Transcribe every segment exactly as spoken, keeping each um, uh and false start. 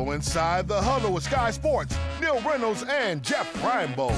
Now inside the huddle with Sky Sports, Neil Reynolds and Jeff Reinebold.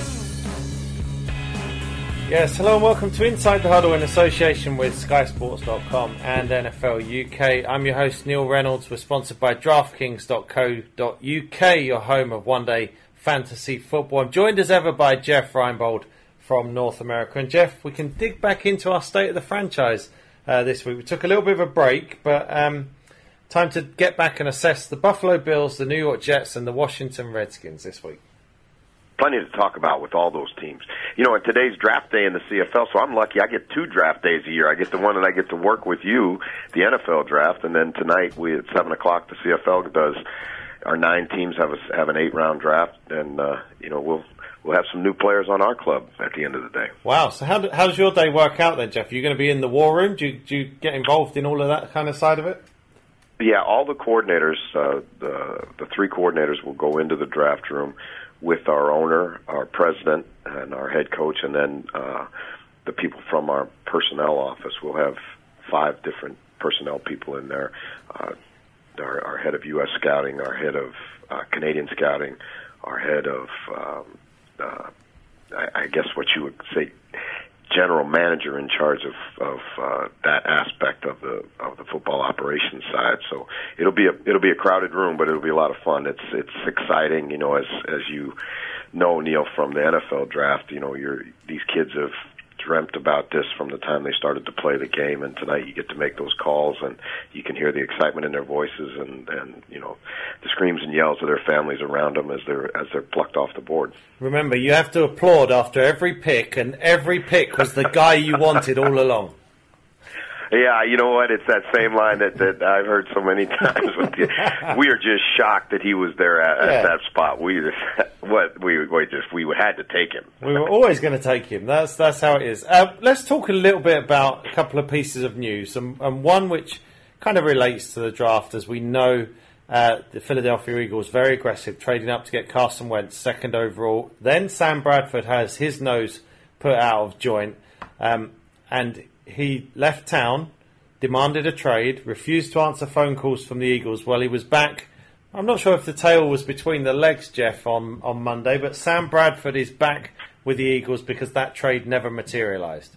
Yes, hello and welcome to Inside the Huddle in association with Sky Sports dot com and N F L U K. I'm your host Neil Reynolds. We're sponsored by DraftKings dot co dot U K, your home of one-day fantasy football. I'm joined as ever by Jeff Reinebold from North America. And Jeff, we can dig back into our state of the franchise uh, this week. We took a little bit of a break, but um, time to get back and assess the Buffalo Bills, the New York Jets and the Washington Redskins this week. Plenty to talk about with all those teams. You know, today's draft day in the C F L, so I'm lucky. I get two draft days a year. I get the one that I get to work with you, the N F L draft, and then tonight we at seven o'clock the C F L does. Our nine teams have a, have an eight round draft, and uh, you know we'll we'll have some new players on our club at the end of the day. Wow! So how do, how does your day work out then, Jeff? Are you going to be in the war room? Do you, do you get involved in all of that kind of side of it? Yeah, all the coordinators, uh, the the three coordinators will go into the draft room with our owner, our president, and our head coach, and then uh, the people from our personnel office. We'll have five different personnel people in there. Uh, our, our head of U S scouting, our head of uh, Canadian scouting, our head of, um, uh, I, I guess what you would say, general manager in charge of, of uh, that aspect of the of the football operations side. So it'll be a it'll be a crowded room, but it'll be a lot of fun. It's it's exciting, you know, as as you know, Neil, from the N F L draft. You know, you're these kids have dreamt about this from the time they started to play the game, and tonight you get to make those calls, and you can hear the excitement in their voices, and, and you know, the screams and yells of their families around them as they're as they're plucked off the board. Remember, you have to applaud after every pick, and every pick was the guy you wanted all along. Yeah, you know what? It's that same line that, that I've heard so many times. With you. We are just shocked that he was there at, yeah. at that spot. We just, what we, we just we had to take him. We were always going to take him. That's that's how it is. Uh, let's talk a little bit about a couple of pieces of news, and, and one which kind of relates to the draft, as we know. Uh, the Philadelphia Eagles very aggressive, trading up to get Carson Wentz second overall. Then Sam Bradford has his nose put out of joint, um, and he left town, demanded a trade, refused to answer phone calls from the Eagles. Well, he was back. I'm not sure if the tail was between the legs, Jeff, on, on Monday, but Sam Bradford is back with the Eagles because that trade never materialized.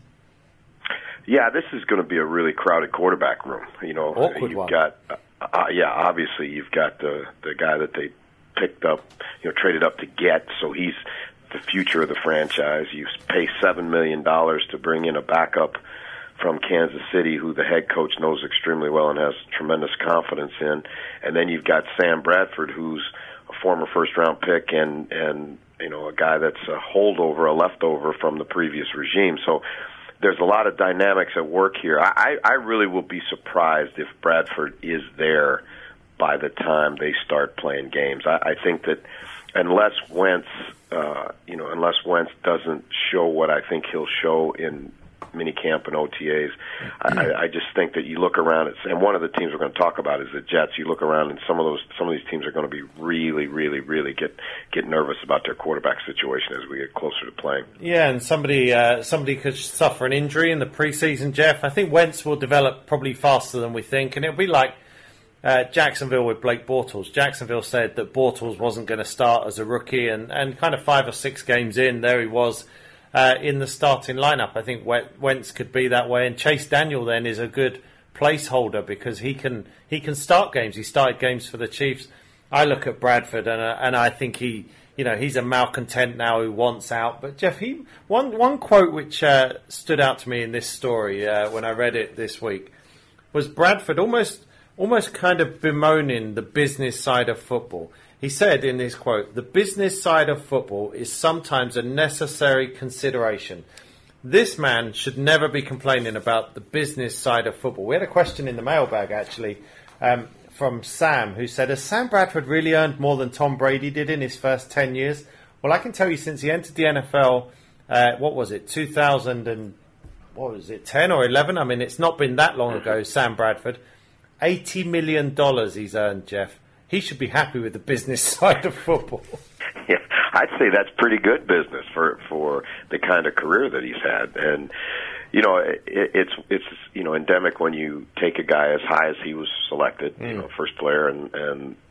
Yeah, this is going to be a really crowded quarterback room. You know, Awkward you've one. got, uh, yeah, obviously you've got the the guy that they picked up, you know, traded up to get, so he's the future of the franchise. You pay seven million dollars to bring in a backup from Kansas City, who the head coach knows extremely well and has tremendous confidence in. And then you've got Sam Bradford, who's a former first-round pick and, and you know, a guy that's a holdover, a leftover from the previous regime. So there's a lot of dynamics at work here. I, I really will be surprised if Bradford is there by the time they start playing games. I, I think that unless Wentz, uh, you know, unless Wentz doesn't show what I think he'll show in minicamp and O T As. I, I just think that you look around, at, and one of the teams we're going to talk about is the Jets. You look around, and some of those, some of these teams are going to be really, really, really get get nervous about their quarterback situation as we get closer to playing. Yeah, and somebody uh, somebody could suffer an injury in the preseason, Jeff. I think Wentz will develop probably faster than we think, and it'll be like uh, Jacksonville with Blake Bortles. Jacksonville said that Bortles wasn't going to start as a rookie, and, and kind of five or six games in, there he was. Uh, in the starting lineup. I think Wentz could be that way, and Chase Daniel then is a good placeholder because he can he can start games. He started games for the Chiefs. I look at Bradford and uh, and I think he you know he's a malcontent now who wants out. But Jeff, he one one quote which uh, stood out to me in this story uh, when I read it this week was Bradford almost almost kind of bemoaning the business side of football. He said in his quote, "The business side of football is sometimes a necessary consideration. This man should never be complaining about the business side of football." We had a question in the mailbag, actually, um, from Sam, who said, has Sam Bradford really earned more than Tom Brady did in his first ten years? Well, I can tell you since he entered the N F L, uh, what was it, two thousand and, what was it, ten or eleven? I mean, it's not been that long ago, Sam Bradford. eighty million dollars he's earned, Jeff. He should be happy with the business side of football. Yeah, I'd say that's pretty good business for for the kind of career that he's had. And you know, it, it's it's you know endemic when you take a guy as high as he was selected, mm. you know, first player, and and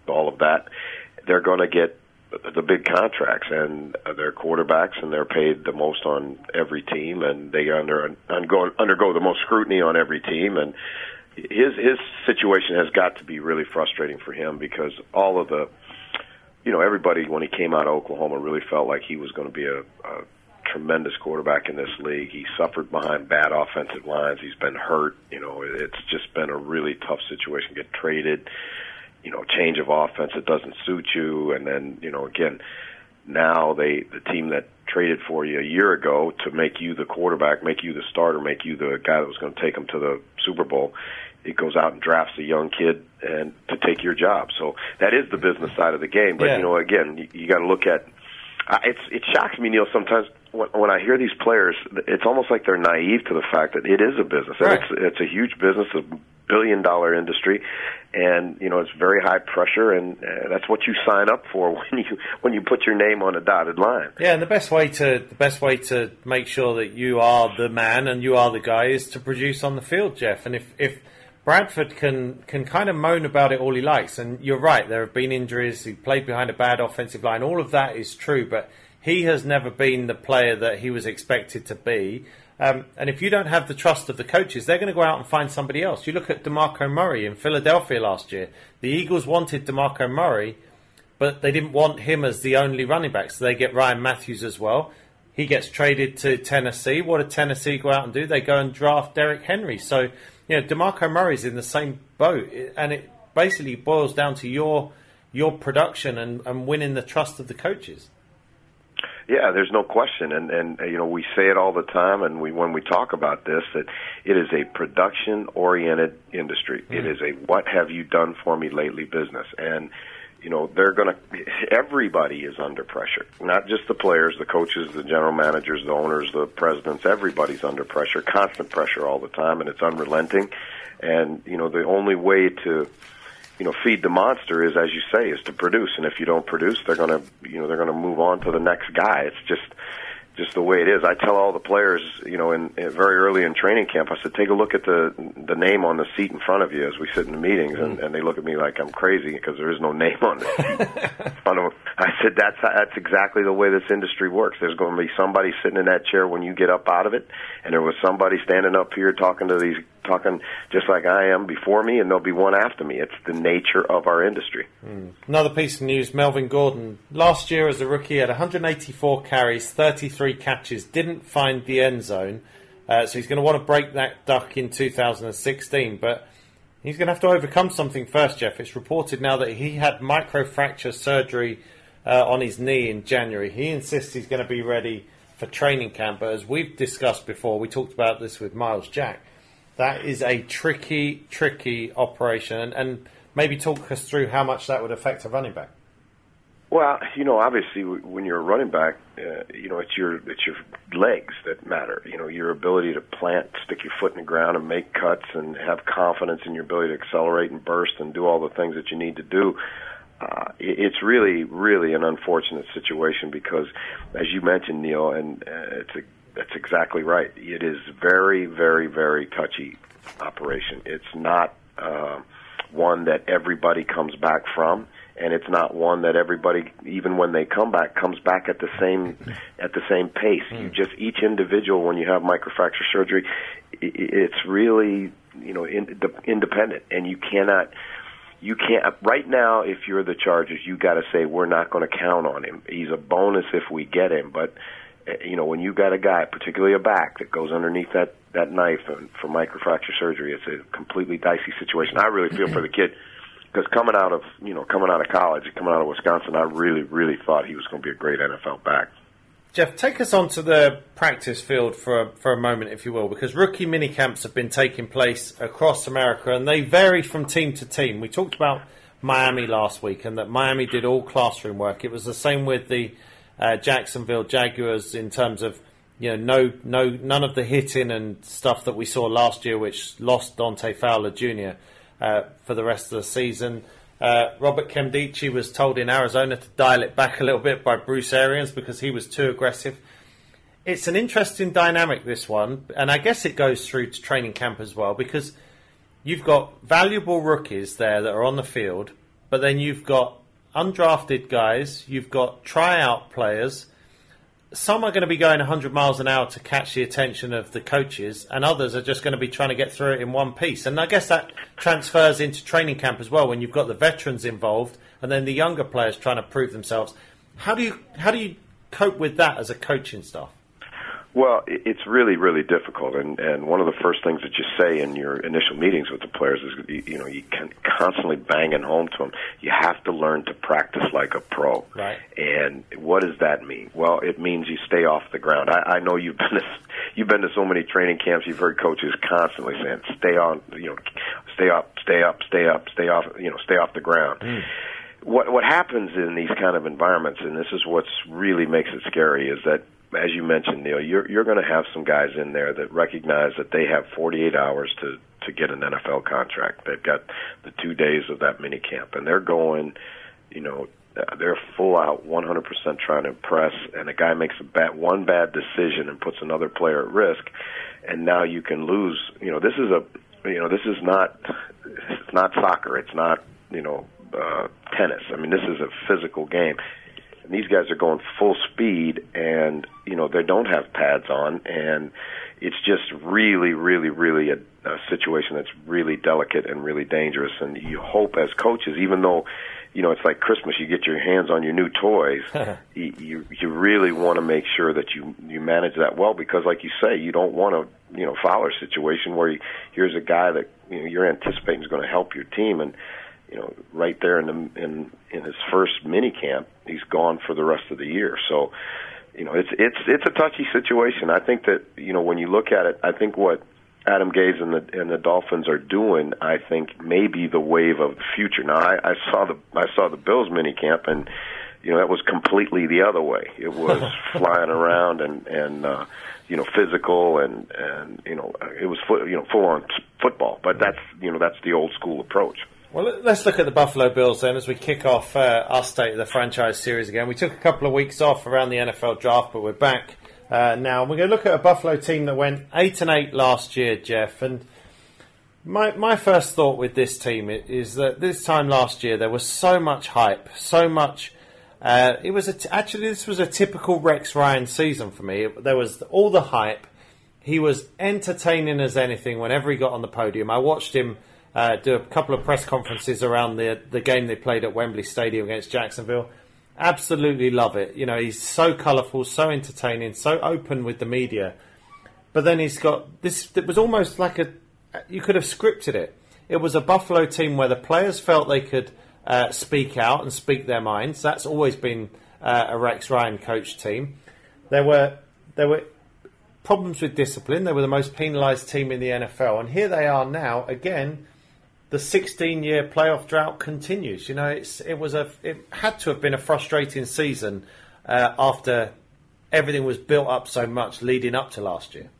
all of that, they're going to get the big contracts, and they're quarterbacks, and they're paid the most on every team, and they under undergo, undergo the most scrutiny on every team. And his his situation has got to be really frustrating for him, because all of the, you know, everybody when he came out of Oklahoma really felt like he was going to be a, a tremendous quarterback in this league. He suffered behind bad offensive lines. He's been hurt. You know, it's just been a really tough situation. Get traded. You know, change of offense, it doesn't suit you, and then, you know, again, now they the team that traded for you a year ago to make you the quarterback, make you the starter, make you the guy that was going to take them to the Super Bowl, it goes out and drafts a young kid and to take your job. So that is the business side of the game. But, yeah. you know, again, you, you got to look at uh, – it's it shocks me, Neil, sometimes when, when I hear these players, it's almost like they're naive to the fact that it is a business. Right. And it's, it's a huge business, a billion-dollar industry. And, you know, it's very high pressure, and uh, that's what you sign up for when you when you put your name on a dotted line. Yeah, and the best way to the best way to make sure that you are the man and you are the guy is to produce on the field, Jeff. And if, if Bradford can can kind of moan about it all he likes, and you're right, there have been injuries, he played behind a bad offensive line, all of that is true, but he has never been the player that he was expected to be. Um, and if you don't have the trust of the coaches, they're going to go out and find somebody else. You look at DeMarco Murray in Philadelphia last year. The Eagles wanted DeMarco Murray, but they didn't want him as the only running back. So they get Ryan Matthews as well. He gets traded to Tennessee. What did Tennessee go out and do? They go and draft Derrick Henry. So, you know, DeMarco Murray's in the same boat. And it basically boils down to your your production and, and winning the trust of the coaches. Yeah, there's no question, and and you know we say it all the time, and we when we talk about this, that it is a production-oriented industry. Mm. It is a what have you done for me lately business, and you know they're going to. Everybody is under pressure, not just the players, the coaches, the general managers, the owners, the presidents. Everybody's under pressure, constant pressure all the time, and it's unrelenting. And you know the only way to you know, feed the monster is, as you say, is to produce. And if you don't produce, they're going to, you know, they're going to move on to the next guy. It's just, just the way it is. I tell all the players, you know, in, in very early in training camp, I said, take a look at the the name on the seat in front of you as we sit in the meetings, and, and they look at me like I'm crazy because there is no name on the seat in front of them. I said, that's that's exactly the way this industry works. There's going to be somebody sitting in that chair when you get up out of it, and there was somebody standing up here talking to these, talking just like I am before me, and there'll be one after me. It's the nature of our industry. Mm. Another piece of news, Melvin Gordon. Last year as a rookie had one hundred eighty-four carries, thirty-three catches, didn't find the end zone. Uh, so he's going to want to break that duck in two thousand sixteen, but he's going to have to overcome something first, Jeff. It's reported now that he had microfracture surgery uh, on his knee in January. He insists he's going to be ready for training camp, but as we've discussed before, we talked about this with Miles Jack, that is a tricky, tricky operation, and, and maybe talk us through how much that would affect a running back. Well, you know, obviously, when you're a running back, uh, you know, it's your it's your legs that matter. You know, your ability to plant, stick your foot in the ground, and make cuts, and have confidence in your ability to accelerate and burst and do all the things that you need to do. Uh, it's really, really an unfortunate situation because, as you mentioned, Neil, and uh, it's a, that's exactly right. It is very, very, very touchy operation. It's not uh, one that everybody comes back from. And it's not one that everybody, even when they come back, comes back at the same at the same pace. Mm. You just each individual, when you have microfracture surgery, it's really you know in, independent, and you cannot you can't right now. If you're the Chargers, you got to say we're not going to count on him. He's a bonus if we get him, but you know when you got a guy, particularly a back, that goes underneath that that knife for microfracture surgery, it's a completely dicey situation. I really feel for the kid. Because coming out of you know coming out of college, coming out of Wisconsin, I really, really thought he was going to be a great N F L back. Jeff, take us onto the practice field for a, for a moment, if you will, because rookie minicamps have been taking place across America, and they vary from team to team. We talked about Miami last week, and that Miami did all classroom work. It was the same with the uh, Jacksonville Jaguars in terms of you know no no none of the hitting and stuff that we saw last year, which lost Dante Fowler Junior Uh, for the rest of the season. Uh, Robert Nkemdiche was told in Arizona to dial it back a little bit by Bruce Arians because he was too aggressive. It's an interesting dynamic, this one, and I guess it goes through to training camp as well because you've got valuable rookies there that are on the field but then you've got undrafted guys, you've got tryout players. Some are going to be going one hundred miles an hour to catch the attention of the coaches, and others are just going to be trying to get through it in one piece. And I guess that transfers into training camp as well, when you've got the veterans involved and then the younger players trying to prove themselves. How do you how do you cope with that as a coaching staff? Well, it's really, really difficult, and, and one of the first things that you say in your initial meetings with the players is, you, you know, you can constantly banging home to them, you have to learn to practice like a pro. Right. And what does that mean? Well, it means you stay off the ground. I, I know you've been to, you've been to so many training camps, you've heard coaches constantly saying, stay on, you know, stay up, stay up, stay up, stay off, you know, stay off the ground. Mm. What what happens in these kind of environments, and this is what's really makes it scary, is that, as you mentioned, Neil, you're you're going to have some guys in there that recognize that they have forty-eight hours to to get an N F L contract. They've got the two days of that mini camp, and they're going, you know, they're full out, one hundred percent trying to impress. And a guy makes a bad one bad decision and puts another player at risk, and now you can lose. You know, this is a, you know, this is not, it's not soccer. It's not, you know, uh, tennis. I mean, this is a physical game. And these guys are going full speed, and, you know, they don't have pads on, and it's just really, really, really a, a situation that's really delicate and really dangerous. And you hope as coaches, even though, you know, it's like Christmas, you get your hands on your new toys, you, you you really want to make sure that you, you manage that well, because, like you say, you don't want a, you know, Fowler situation where you, here's a guy that, you know, you're anticipating is going to help your team, and, you know, right there in the in in his first mini camp, he's gone for the rest of the year. So, you know, it's it's it's a touchy situation. I think that, you know, when you look at it, I think what Adam Gase and the and the Dolphins are doing, I think, may be the wave of the future. Now, I, I saw the I saw the Bills mini camp, and, you know, that was completely the other way. It was flying around and and uh, you know, physical, and and you know, it was fo- you know full on football. But that's you know that's the old school approach. Well, let's look at the Buffalo Bills then as we kick off uh, our State of the Franchise series again. We took a couple of weeks off around the N F L draft, but we're back uh, now. We're going to look at a Buffalo team that went eight and eight last year, Jeff. And my my first thought with this team is that this time last year there was so much hype, so much. Uh, it was a t- actually this was a typical Rex Ryan season for me. It, there was all the hype. He was entertaining as anything whenever he got on the podium. I watched him Uh, do a couple of press conferences around the the game they played at Wembley Stadium against Jacksonville. Absolutely love it. You know, he's so colourful, so entertaining, so open with the media. But then he's got this. It was almost like a. You could have scripted it. It was a Buffalo team where the players felt they could uh, speak out and speak their minds. That's always been uh, a Rex Ryan coach team. There were there were problems with discipline. They were the most penalised team in the N F L, and here they are now again. The sixteen-year playoff drought continues. You know, it's it was a it had to have been a frustrating season uh, after everything was built up so much leading up to last year.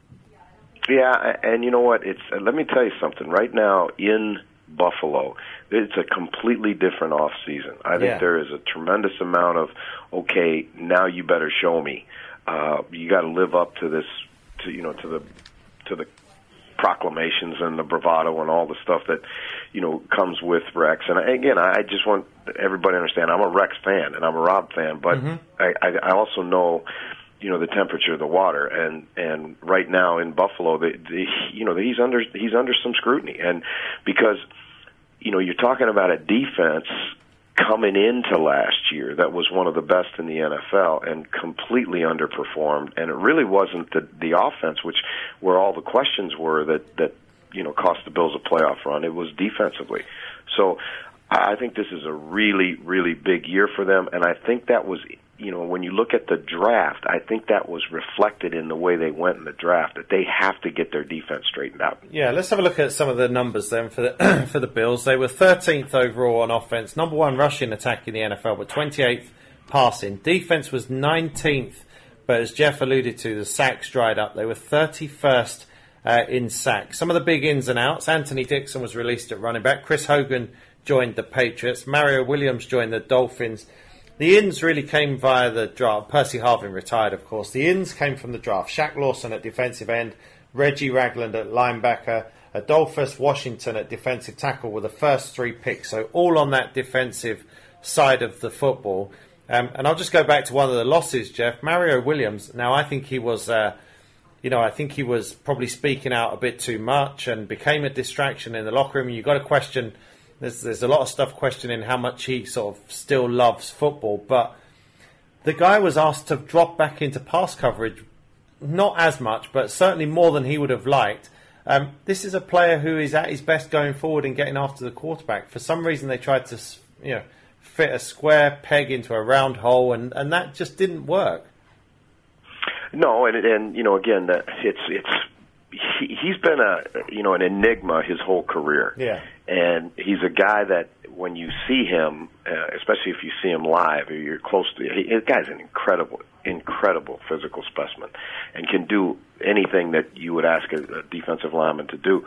Yeah, and you know what? It's uh, let me tell you something. Right now in Buffalo, it's a completely different off season. I think yeah. there is a tremendous amount of okay, now you better show me. Uh, you got to live up to this, to you know, to the to the. proclamations and the bravado and all the stuff that, you know, comes with Rex. And again, I just want everybody to understand I'm a Rex fan and I'm a Rob fan, but mm-hmm. I, I also know, you know, the temperature of the water. And, and right now in Buffalo, the, the, you know, he's under he's under some scrutiny. And because, you know, you're talking about a defense coming into last year that was one of the best in the N F L and completely underperformed, and it really wasn't the the offense, which where all the questions were that that you know cost the Bills a playoff run. It was defensively. So I think this is a really really big year for them, and I think that was, you know, when you look at the draft, I think that was reflected in the way they went in the draft, that they have to get their defense straightened out. Yeah, let's have a look at some of the numbers then for the for the Bills. They were thirteenth overall on offense, number one rushing attack in the N F L, but twenty-eighth passing. Defense was nineteenth, but as Jeff alluded to, the sacks dried up. They were thirty-first uh, in sacks. Some of the big ins and outs: Anthony Dixon was released at running back. Chris Hogan joined the Patriots. Mario Williams joined the Dolphins. The ins really came via the draft. Percy Harvin retired, of course. The ins came from the draft. Shaq Lawson at defensive end, Reggie Ragland at linebacker, Adolphus, Washington at defensive tackle were the first three picks. So all on that defensive side of the football. Um, and I'll just go back to one of the losses, Jeff. Mario Williams. Now, I think he was, uh, you know, I think he was probably speaking out a bit too much and became a distraction in the locker room. You've got to question, there's, there's a lot of stuff questioning how much he sort of still loves football. But the guy was asked to drop back into pass coverage, not as much, but certainly more than he would have liked. Um, this is a player who is at his best going forward and getting after the quarterback. For some reason, they tried to, you know, fit a square peg into a round hole, and, and that just didn't work. No, and and you know, again, that it's it's he, he's been a you know an enigma his whole career. Yeah, and he's a guy that when you see him, uh, especially if you see him live or you're close to, he, the guy's an incredible, incredible physical specimen, and can do anything that you would ask a, a defensive lineman to do,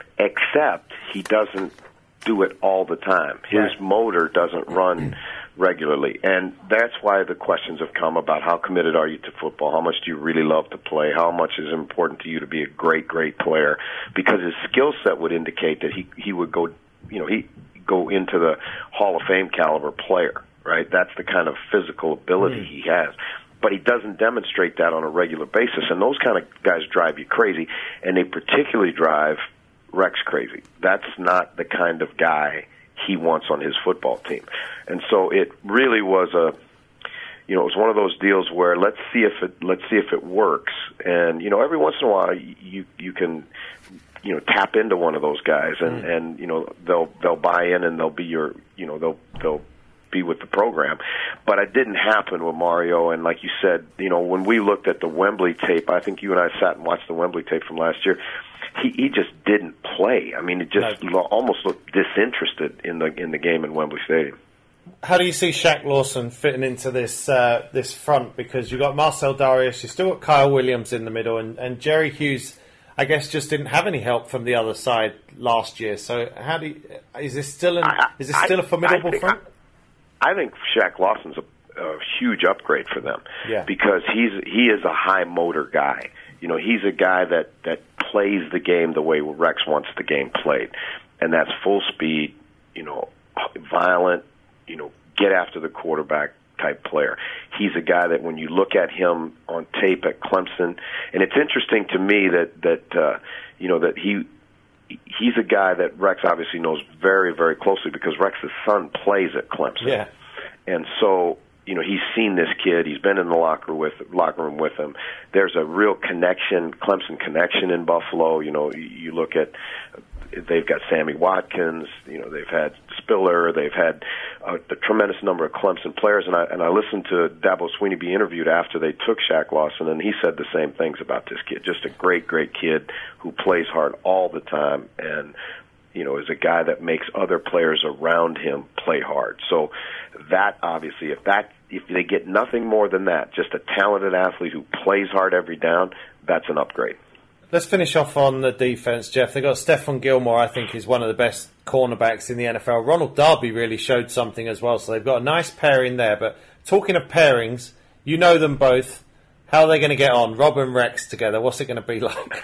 except he doesn't do it all the time. His right. motor doesn't run regularly, and that's why the questions have come about how committed are you to football, how much do you really love to play, how much is important to you to be a great, great player, because his skill set would indicate that he, he would go, you know, he go into the Hall of Fame caliber player, right? That's the kind of physical ability mm. he has. But he doesn't demonstrate that on a regular basis, and those kind of guys drive you crazy, and they particularly drive Rex crazy. That's not the kind of guy he wants on his football team. And so it really was a, you know, it was one of those deals where let's see if it, let's see if it works. And, you know, every once in a while you, you can, you know, tap into one of those guys and, mm. and, you know, they'll, they'll buy in and they'll be your, you know, they'll, they'll be with the program. But it didn't happen with Mario. And like you said, you know, when we looked at the Wembley tape, I think you and I sat and watched the Wembley tape from last year. He, he just didn't play. I mean, it just no. lo- almost looked disinterested in the in the game in Wembley Stadium. How do you see Shaq Lawson fitting into this uh, this front? Because you've got Marcel Darius, you've still got Kyle Williams in the middle, and, and Jerry Hughes, I guess, just didn't have any help from the other side last year. So how do you, is this still an, I, is this still I, a formidable I think, front? I, I think Shaq Lawson's a, a huge upgrade for them. Yeah. Because he's he is a high motor guy. You know, he's a guy that, that plays the game the way Rex wants the game played. And that's full speed, you know, violent, you know, get after the quarterback type player. He's a guy that when you look at him on tape at Clemson, and it's interesting to me that, that uh, you know, that he he's a guy that Rex obviously knows very, very closely because Rex's son plays at Clemson. Yeah. And so, you know, he's seen this kid. He's been in the locker with locker room with him. There's a real connection, Clemson connection in Buffalo. You know, you look at, they've got Sammy Watkins. You know, they've had Spiller. They've had a, a tremendous number of Clemson players. And I and I listened to Dabo Swinney be interviewed after they took Shaq Lawson, and he said the same things about this kid. Just a great, great kid who plays hard all the time, and you know, is a guy that makes other players around him play hard. So that obviously, if that if they get nothing more than that, just a talented athlete who plays hard every down, that's an upgrade. Let's finish off on the defense, Jeff. They've got Stephon Gilmore, I think, is one of the best cornerbacks in the N F L. Ronald Darby really showed something as well, so they've got a nice pairing there. But talking of pairings, you know them both. How are they going to get on? Rob and Rex together, what's it going to be like?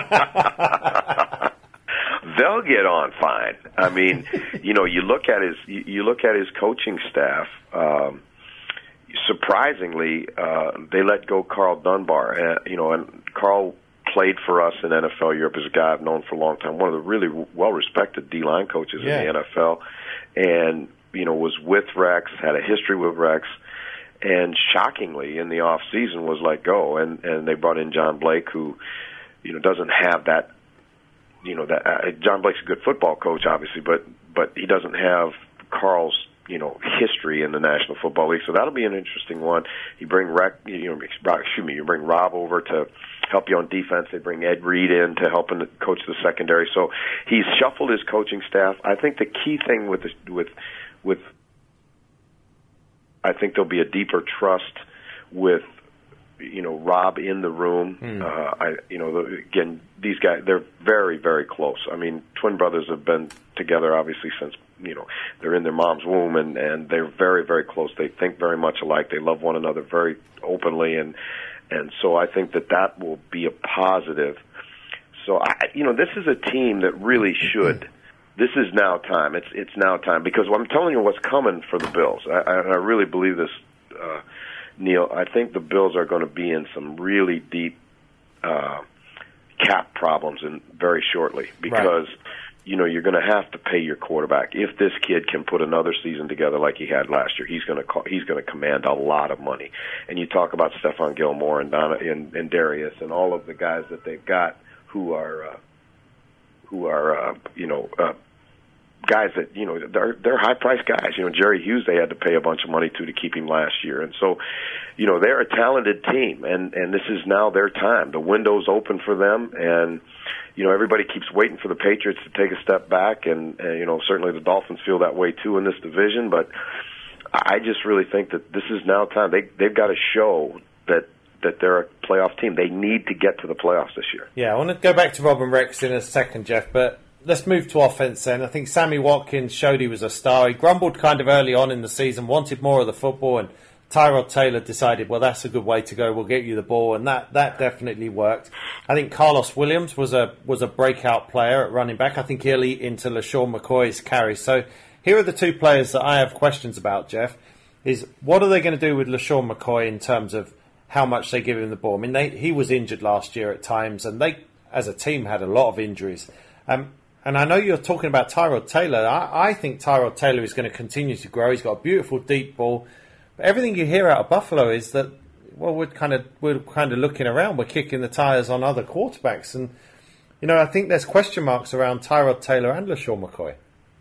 They'll get on fine. I mean, you know, you look at his you look at his coaching staff. Um, surprisingly, uh, they let go Carl Dunbar. Uh, you know, and Carl played for us in N F L Europe as a guy I've known for a long time. One of the really well-respected D-line coaches yeah. in the N F L, and you know, was with Rex, had a history with Rex, and shockingly in the off season was let go. And and they brought in John Blake, who you know doesn't have that. You know that uh, John Blake's a good football coach, obviously, but but he doesn't have Carl's you know history in the National Football League. So that'll be an interesting one. You bring Rec, you know, excuse me, you bring Rob over to help you on defense. They bring Ed Reed in to help him coach the secondary. So he's shuffled his coaching staff. I think the key thing with the, with with I think there'll be a deeper trust with. You know, Rob in the room. Mm. Uh, I, you know, the, again, these guys, they're very, very close. I mean, twin brothers have been together, obviously, since, you know, they're in their mom's womb, and, and they're very, very close. They think very much alike. They love one another very openly, and, and so I think that that will be a positive. so I, you know, this is a team that really should. This is now time. It's it's now time because I'm telling you what's coming for the Bills. I, I, I really believe this, uh, Neil. I think the Bills are going to be in some really deep uh, cap problems in very shortly because. Right. You know, you're going to have to pay your quarterback. If this kid can put another season together like he had last year, he's going to call, he's going to command a lot of money. And you talk about Stephon Gilmore and Donna and, and Darius and all of the guys that they've got who are uh, who are uh, you know uh, guys that you know they're they're high priced guys. You know, Jerry Hughes they had to pay a bunch of money to to keep him last year, and so you know they're a talented team, and and this is now their time. The window's open for them, and. You know, everybody keeps waiting for the Patriots to take a step back, and, and you know, certainly the Dolphins feel that way too in this division. But I just really think that this is now time. They they've got to show that that they're a playoff team. They need to get to the playoffs this year. Yeah, I want to go back to Rob and Rex in a second, Jeff, but let's move to offense then. I think Sammy Watkins showed he was a star. He grumbled kind of early on in the season, wanted more of the football, and Tyrod Taylor decided, well, that's a good way to go. We'll get you the ball, and that, that definitely worked. I think Carlos Williams was a was a breakout player at running back. I think he'll eat into LaShawn McCoy's carries. So here are the two players that I have questions about, Jeff, is what are they going to do with LaShawn McCoy in terms of how much they give him the ball? I mean, they, he was injured last year at times, and they, as a team, had a lot of injuries. Um, and I know you're talking about Tyrod Taylor. I, I think Tyrod Taylor is going to continue to grow. He's got a beautiful deep ball. Everything you hear out of Buffalo is that, well, we're kind of we're kind of looking around. We're kicking the tires on other quarterbacks, and you know I think there's question marks around Tyrod Taylor and LaShawn McCoy.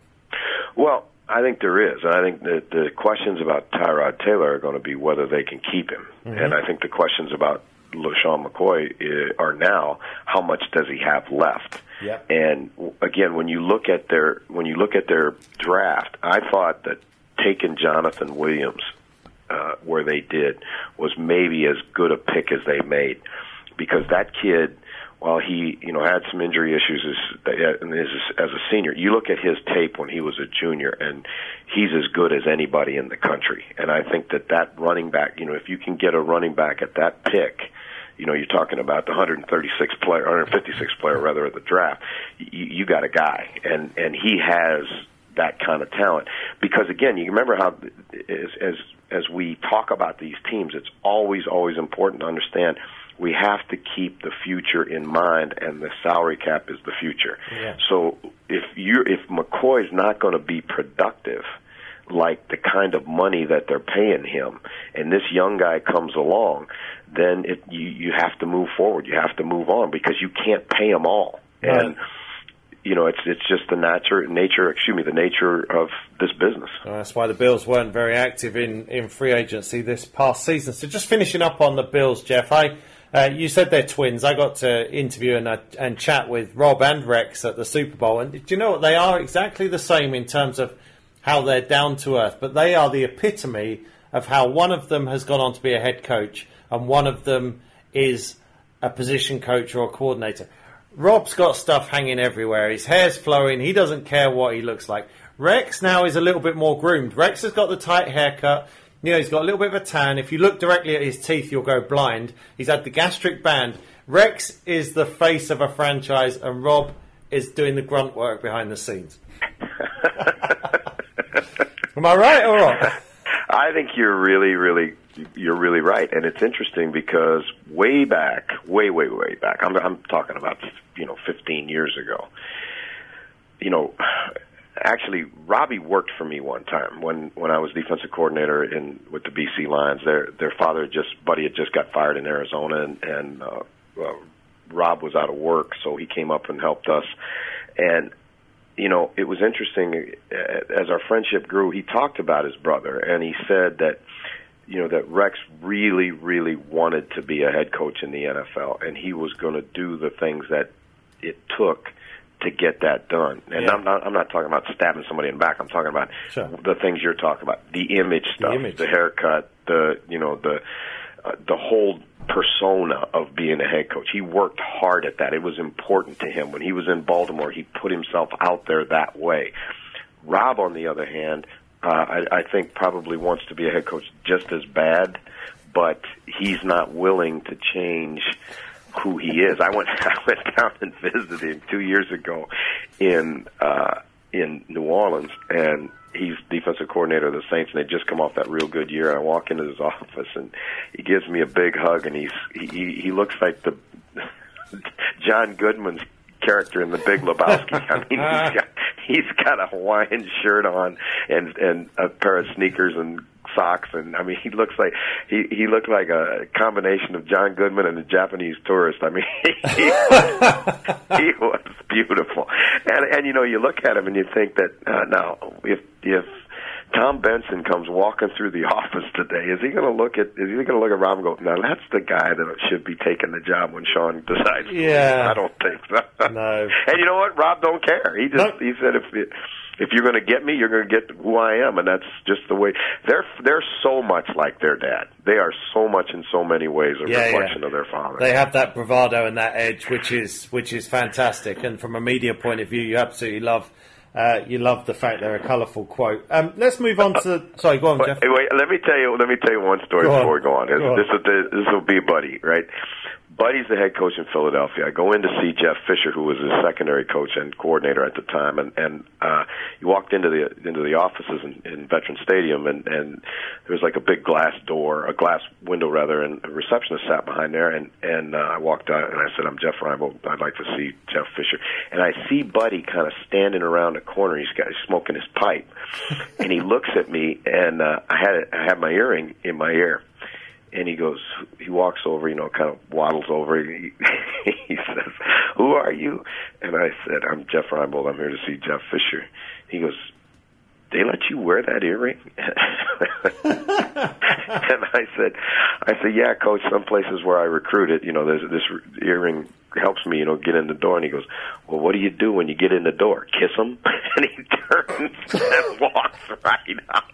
Well, I think there is, and I think that the questions about Tyrod Taylor are going to be whether they can keep him, mm-hmm. and I think the questions about LaShawn McCoy are now how much does he have left. Yep. And again, when you look at their when you look at their draft, I thought that taking Jonathan Williams. Uh, where they did was maybe as good a pick as they made, because that kid, while he you know had some injury issues as, as as a senior, you look at his tape when he was a junior, and he's as good as anybody in the country. And I think that that running back, you know, if you can get a running back at that pick, you know, you're talking about the one hundred thirty-six player, one hundred fifty-six player rather at the draft. You, you got a guy, and and he has that kind of talent. Because again, you remember how as as as we talk about these teams, it's always, always important to understand we have to keep the future in mind, and the salary cap is the future. Yeah. So if you if McCoy's not going to be productive, like the kind of money that they're paying him, and this young guy comes along, then it, you, you have to move forward. You have to move on because you can't pay them all. Right. And you know, it's it's just the nature, nature, excuse me, the nature of this business. Well, that's why the Bills weren't very active in, in free agency this past season. So just finishing up on the Bills, Jeff, I uh, you said they're twins. I got to interview and uh, and chat with Rob and Rex at the Super Bowl, and do you know what? They are exactly the same in terms of how they're down to earth, but they are the epitome of how one of them has gone on to be a head coach and one of them is a position coach or a coordinator. Rob's got stuff hanging everywhere. His hair's flowing. He doesn't care what he looks like. Rex now is a little bit more groomed. Rex has got the tight haircut. You know, he's got a little bit of a tan. If you look directly at his teeth, you'll go blind. He's had the gastric band. Rex is the face of a franchise, and Rob is doing the grunt work behind the scenes. Am I right or wrong? I think you're really, really, you're really right, and it's interesting because way back, way, way, way back, I'm, I'm talking about, you know, fifteen years ago. You know, actually, Robbie worked for me one time when, when I was defensive coordinator in with the B C Lions. Their their father just, Buddy had just got fired in Arizona, and, and uh, uh, Rob was out of work, so he came up and helped us, and. You know, it was interesting, as our friendship grew, he talked about his brother, and he said that, you know, that Rex really, really wanted to be a head coach in the N F L, and he was going to do the things that it took to get that done. And yeah. I'm not I'm not talking about stabbing somebody in the back. I'm talking about sure. the things you're talking about, the image stuff, the, image. the haircut, the, you know, the uh, the whole persona of being a head coach. He worked hard at that. It was important to him. When he was in Baltimore, he put himself out there that way. Rob, on the other hand, uh, I, I think probably wants to be a head coach just as bad, but he's not willing to change who he is. I went I went down and visited him two years ago in uh, in New Orleans, and he's defensive coordinator of the Saints, and they just come off that real good year. And I walk into his office, and he gives me a big hug, and he's he he looks like the John Goodman's character in The Big Lebowski. I mean, he's got he's got a Hawaiian shirt on and and a pair of sneakers and socks, and I mean, he looks like he he looked like a combination of John Goodman and a Japanese tourist. I mean, he, was, he was beautiful, and and you know, you look at him and you think that uh, now if if Tom Benson comes walking through the office today, is he going to look at is he going to look at Rob and go, now that's the guy that should be taking the job when Sean decides? Yeah, I don't think so. No, and you know what? Rob don't care. He just no. he said if. It, If you're going to get me, you're going to get who I am, and that's just the way. They're they're so much like their dad. They are so much in so many ways a yeah, reflection yeah. of their father. They have that bravado and that edge, which is which is fantastic. And from a media point of view, you absolutely love uh, you love the fact they're a colourful quote. Um, let's move on to. Sorry, go on, wait, Jeff. Wait, let me tell you. Let me tell you one story go before on. we go on. This, go on. This will this will be Buddy, right? Buddy's the head coach in Philadelphia. I go in to see Jeff Fisher, who was his secondary coach and coordinator at the time, and and uh, he walked into the into the offices in, in Veteran Stadium, and and there was like a big glass door, a glass window rather, and a receptionist sat behind there, and and uh, I walked out and I said, "I'm Jeff Reinbold. I'd like to see Jeff Fisher." And I see Buddy kind of standing around the corner. He's got he's smoking his pipe, and he looks at me, and uh, I had I had my earring in my ear. And he goes, he walks over, you know, kind of waddles over. He, he says, "Who are you?" And I said, "I'm Jeff Reinbold. I'm here to see Jeff Fisher." He goes, "They let you wear that earring?" And I said, I said, "Yeah, Coach, some places where I recruited, you know, there's this earring helps me, you know, get in the door." And he goes, "Well, what do you do when you get in the door? Kiss him?" And he turns and walks right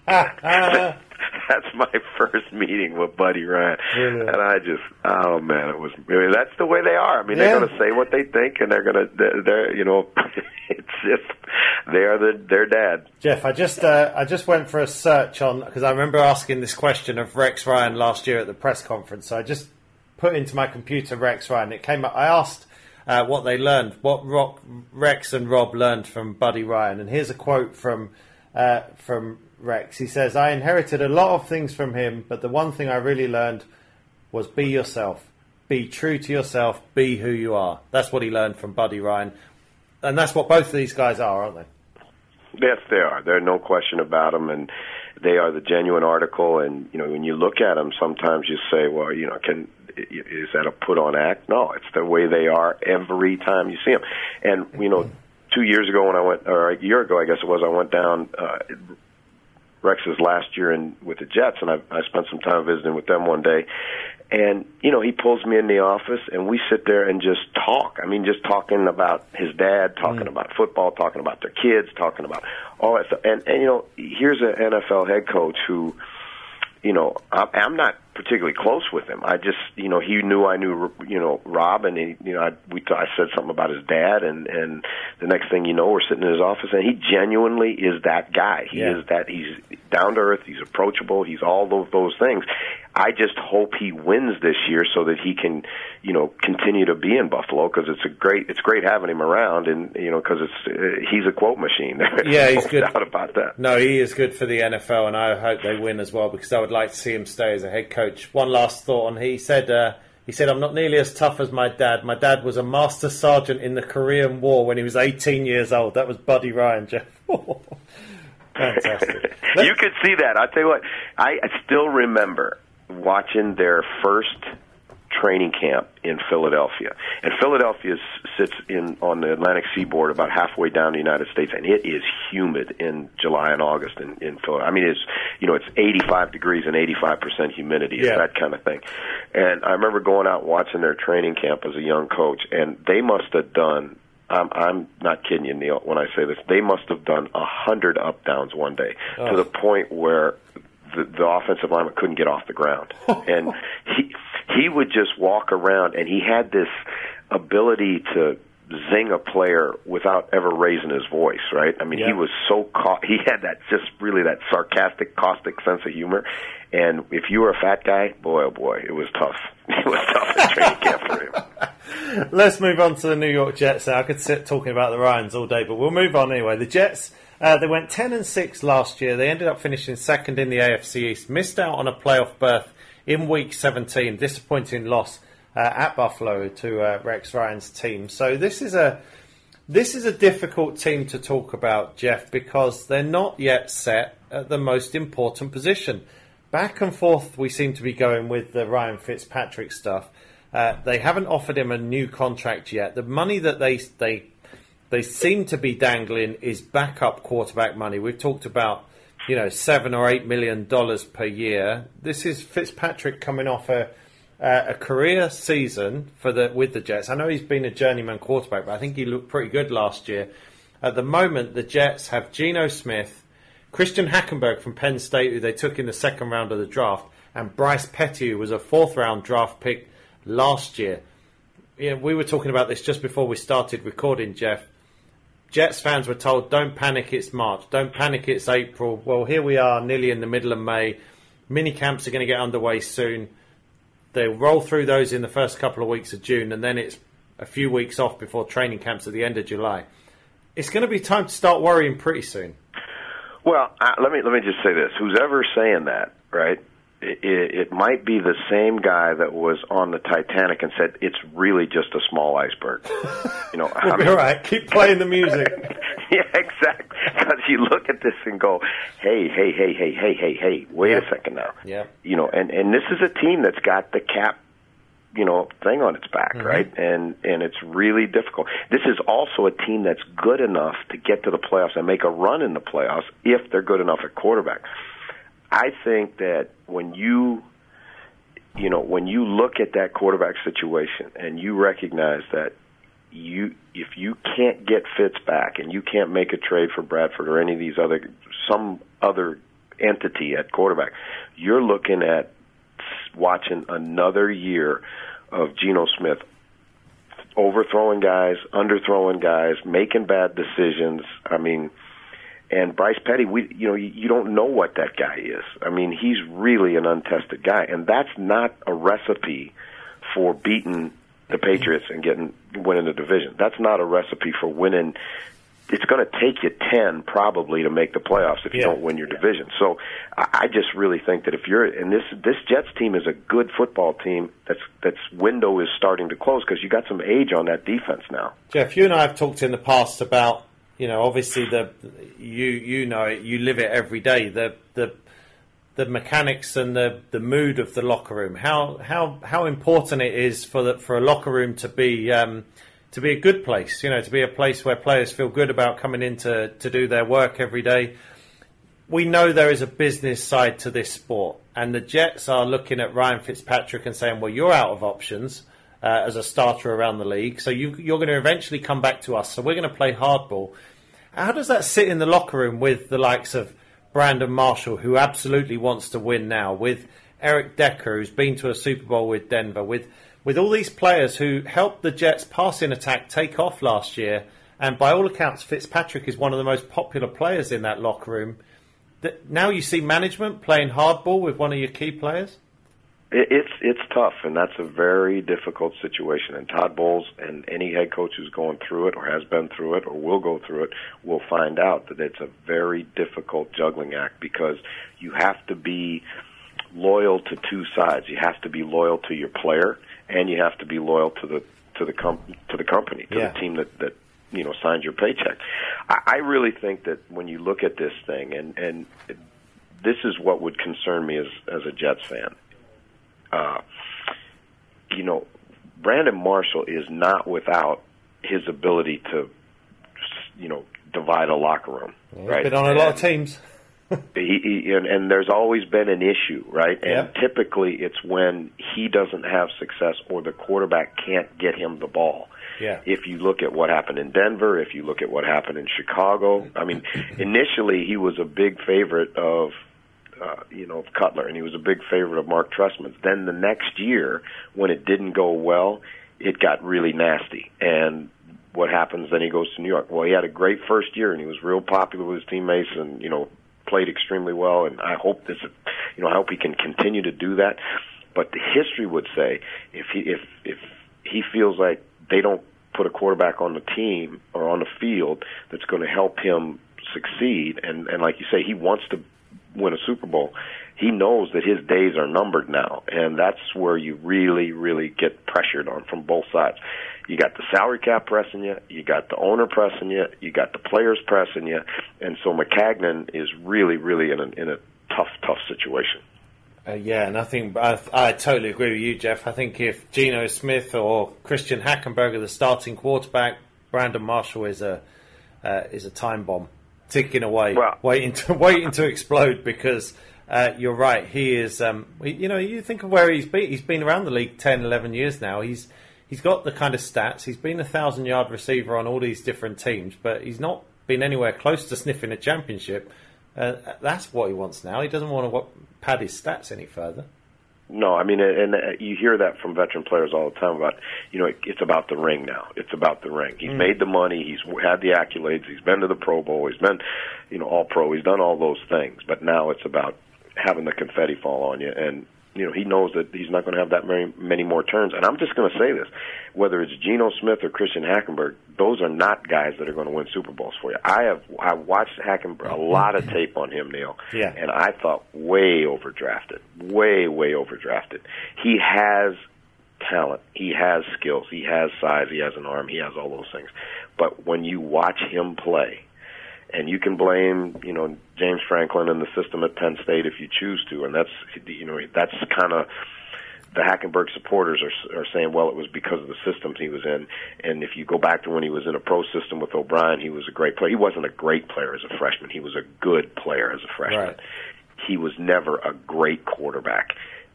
out. That's my first meeting with Buddy Ryan, really? And I just, oh man, it was. I mean, that's the way they are. I mean, yeah. They're going to say what they think, and they're going to, they're, they're, you know, it's just they are the, their dad. Jeff, I just, uh, I just went for a search on because I remember asking this question of Rex Ryan last year at the press conference. So I just put into my computer Rex Ryan. It came up. I asked uh, what they learned, what Rock, Rex and Rob learned from Buddy Ryan, and here's a quote from uh, from. Rex. He says, "I inherited a lot of things from him, but the one thing I really learned was be yourself. Be true to yourself. Be who you are." That's what he learned from Buddy Ryan. And that's what both of these guys are, aren't they? Yes, they are. There's no question about them, and they are the genuine article. And, you know, when you look at them, sometimes you say, well, you know, can is that a put-on act? No, it's the way they are every time you see them. And, you know, two years ago when I went, or a year ago, I guess it was, I went down uh, Rex's last year in with the Jets, and I, I spent some time visiting with them one day. And, you know, he pulls me in the office, and we sit there and just talk. I mean, just talking about his dad, talking mm. about football, talking about their kids, talking about all that stuff. And, and you know, here's an N F L head coach who, you know, I'm, I'm not particularly close with him. I just, you know, he knew I knew, you know, Rob, and he, you know, I, we, I said something about his dad, and, and the next thing you know, we're sitting in his office, and he genuinely is that guy. He yeah. is that, he's down to earth, he's approachable, he's all those, those things. I just hope he wins this year so that he can, you know, continue to be in Buffalo, because it's a great, it's great having him around, and you know, because it's uh, he's a quote machine. Yeah, he's good. No doubt about that. No, he is good for the N F L, and I hope they win as well, because I would like to see him stay as a head coach. One last thought on he said. Uh, He said, "I'm not nearly as tough as my dad. My dad was a master sergeant in the Korean War when he was eighteen years old." That was Buddy Ryan, Jeff. Fantastic. You could see that. I'll tell you what, I still remember watching their first training camp in Philadelphia. And Philadelphia sits in on the Atlantic seaboard about halfway down the United States, and it is humid in July and August in, in Philadelphia. I mean, it's, you know, it's eighty-five degrees and eighty-five percent humidity, yeah. that kind of thing. And I remember going out and watching their training camp as a young coach, and they must have done, I'm, I'm not kidding you, Neil, when I say this, they must have done a hundred up downs one day, oh. to the point where the, the offensive lineman couldn't get off the ground. And he he would just walk around, and he had this ability to zing a player without ever raising his voice, right? I mean, yeah. he was so ca- he had that just really that sarcastic, caustic sense of humor. And if you were a fat guy, boy, oh boy, it was tough. It was tough at training camp for him. Let's move on to the New York Jets now. I could sit talking about the Ryans all day, but we'll move on anyway. The Jets, uh, they went ten and six last year. They ended up finishing second in the A F C East. Missed out on a playoff berth in Week seventeen. Disappointing loss uh, at Buffalo to uh, Rex Ryan's team. So this is a this is a difficult team to talk about, Jeff, because they're not yet set at the most important position. Back and forth we seem to be going with the Ryan Fitzpatrick stuff. Uh, they haven't offered him a new contract yet. The money that they they they seem to be dangling is backup quarterback money. We've talked about, you know, seven or eight million dollars per year. This is Fitzpatrick coming off a uh, a career season for the with the Jets. I know he's been a journeyman quarterback, but I think he looked pretty good last year. At the moment, the Jets have Geno Smith, Christian Hackenberg from Penn State, who they took in the second round of the draft, and Bryce Petty, who was a fourth round draft pick last year. Yeah, we were talking about this just before we started recording, Jeff. Jets fans were told, don't panic, it's March. Don't panic, it's April. Well, here we are, nearly in the middle of May. Mini camps are going to get underway soon. They'll roll through those in the first couple of weeks of June, and then it's a few weeks off before training camps at the end of July. It's going to be time to start worrying pretty soon. Well, uh, let me let me just say this. Who's ever saying that, right? It, it, it might be the same guy that was on the Titanic and said it's really just a small iceberg. You know, we'll I be mean, all right. Keep playing the music. Yeah, exactly. Because you look at this and go, hey, hey, hey, hey, hey, hey, hey, wait yeah. a second now. Yeah. You know, and and this is a team that's got the cap, you know, thing on its back, mm-hmm. right? And and it's really difficult. This is also a team that's good enough to get to the playoffs and make a run in the playoffs if they're good enough at quarterback. I think that when you, you know, when you look at that quarterback situation and you recognize that you, if you can't get Fitz back and you can't make a trade for Bradford or any of these other, some other entity at quarterback, you're looking at watching another year of Geno Smith overthrowing guys, underthrowing guys, making bad decisions. I mean, and Bryce Petty, we you know you, you don't know what that guy is. I mean, he's really an untested guy, and that's not a recipe for beating the Patriots and getting winning the division. That's not a recipe for winning. It's going to take you ten probably to make the playoffs if you yeah. don't win your division. So I, I just really think that if you're and this this Jets team is a good football team. That's that's window is starting to close because you got some age on that defense now. Jeff, you and I have talked in the past about, you know, obviously the you you know it, you live it every day. The the the mechanics and the, the mood of the locker room. How how how important it is for the, for a locker room to be um, to be a good place. You know, to be a place where players feel good about coming in to, to do their work every day. We know there is a business side to this sport, and the Jets are looking at Ryan Fitzpatrick and saying, "Well, you're out of options uh, as a starter around the league, so you, you're going to eventually come back to us. So we're going to play hardball." How does that sit in the locker room with the likes of Brandon Marshall, who absolutely wants to win now, with Eric Decker, who's been to a Super Bowl with Denver, with with all these players who helped the Jets' passing attack take off last year, and by all accounts, Fitzpatrick is one of the most popular players in that locker room. Now you see management playing hardball with one of your key players? It's it's tough, and that's a very difficult situation. And Todd Bowles and any head coach who's going through it or has been through it or will go through it will find out that it's a very difficult juggling act because you have to be loyal to two sides. You have to be loyal to your player, and you have to be loyal to the to the com- to the company, to yeah. the team that, that you know signs your paycheck. I, I really think that when you look at this thing, and and this is what would concern me as as a Jets fan. Uh, you know, Brandon Marshall is not without his ability to, you know, divide a locker room. He's right? been on a and lot of teams. he, he, and, and there's always been an issue, right? And yeah. typically it's when he doesn't have success or the quarterback can't get him the ball. Yeah. If you look at what happened in Denver, if you look at what happened in Chicago, I mean, initially he was a big favorite of, Uh, you know, of Cutler, and he was a big favorite of Mark Trestman's. Then the next year, when it didn't go well, it got really nasty. And what happens? Then he goes to New York. Well, he had a great first year, and he was real popular with his teammates, and you know, played extremely well. And I hope this, you know, I hope he can continue to do that. But the history would say if he if if he feels like they don't put a quarterback on the team or on the field that's going to help him succeed, and, and like you say, he wants to win a Super Bowl, he knows that his days are numbered now, and that's where you really, really get pressured on from both sides. You got the salary cap pressing you, you got the owner pressing you, you got the players pressing you, and so Maccagnan is really, really in a, in a tough, tough situation. Uh, yeah, and I think I, I totally agree with you, Jeff. I think if Geno Smith or Christian Hackenberg are the starting quarterback, Brandon Marshall is a uh, is a time bomb ticking away, well, waiting to waiting to explode. Because uh, you're right, he is. Um, you know, you think of where he's been. He's been around the league ten, eleven years now. He's he's got the kind of stats. He's been a thousand yard receiver on all these different teams, but he's not been anywhere close to sniffing a championship. Uh, that's what he wants now. He doesn't want to pad his stats any further. No, I mean, and you hear that from veteran players all the time about, you know, it's about the ring now. It's about the ring. He's mm. made the money. He's had the accolades. He's been to the Pro Bowl. He's been, you know, all pro. He's done all those things. But now it's about having the confetti fall on you. And, you know, he knows that he's not going to have that many, many more turns. And I'm just going to say this, whether it's Geno Smith or Christian Hackenberg, those are not guys that are going to win Super Bowls for you. I have I watched Hackenberg, a lot of tape on him, Neil, yeah. and I thought way overdrafted, way, way overdrafted. He has talent. He has skills. He has size. He has an arm. He has all those things. But when you watch him play, and you can blame, you know, James Franklin and the system at Penn State if you choose to, and that's, you know, that's kind of the Hackenberg supporters are are saying, well, it was because of the systems he was in. And if you go back to when he was in a pro system with O'Brien, he was a great player. He wasn't a great player as a freshman. He was a good player as a freshman. Right. He was never a great quarterback.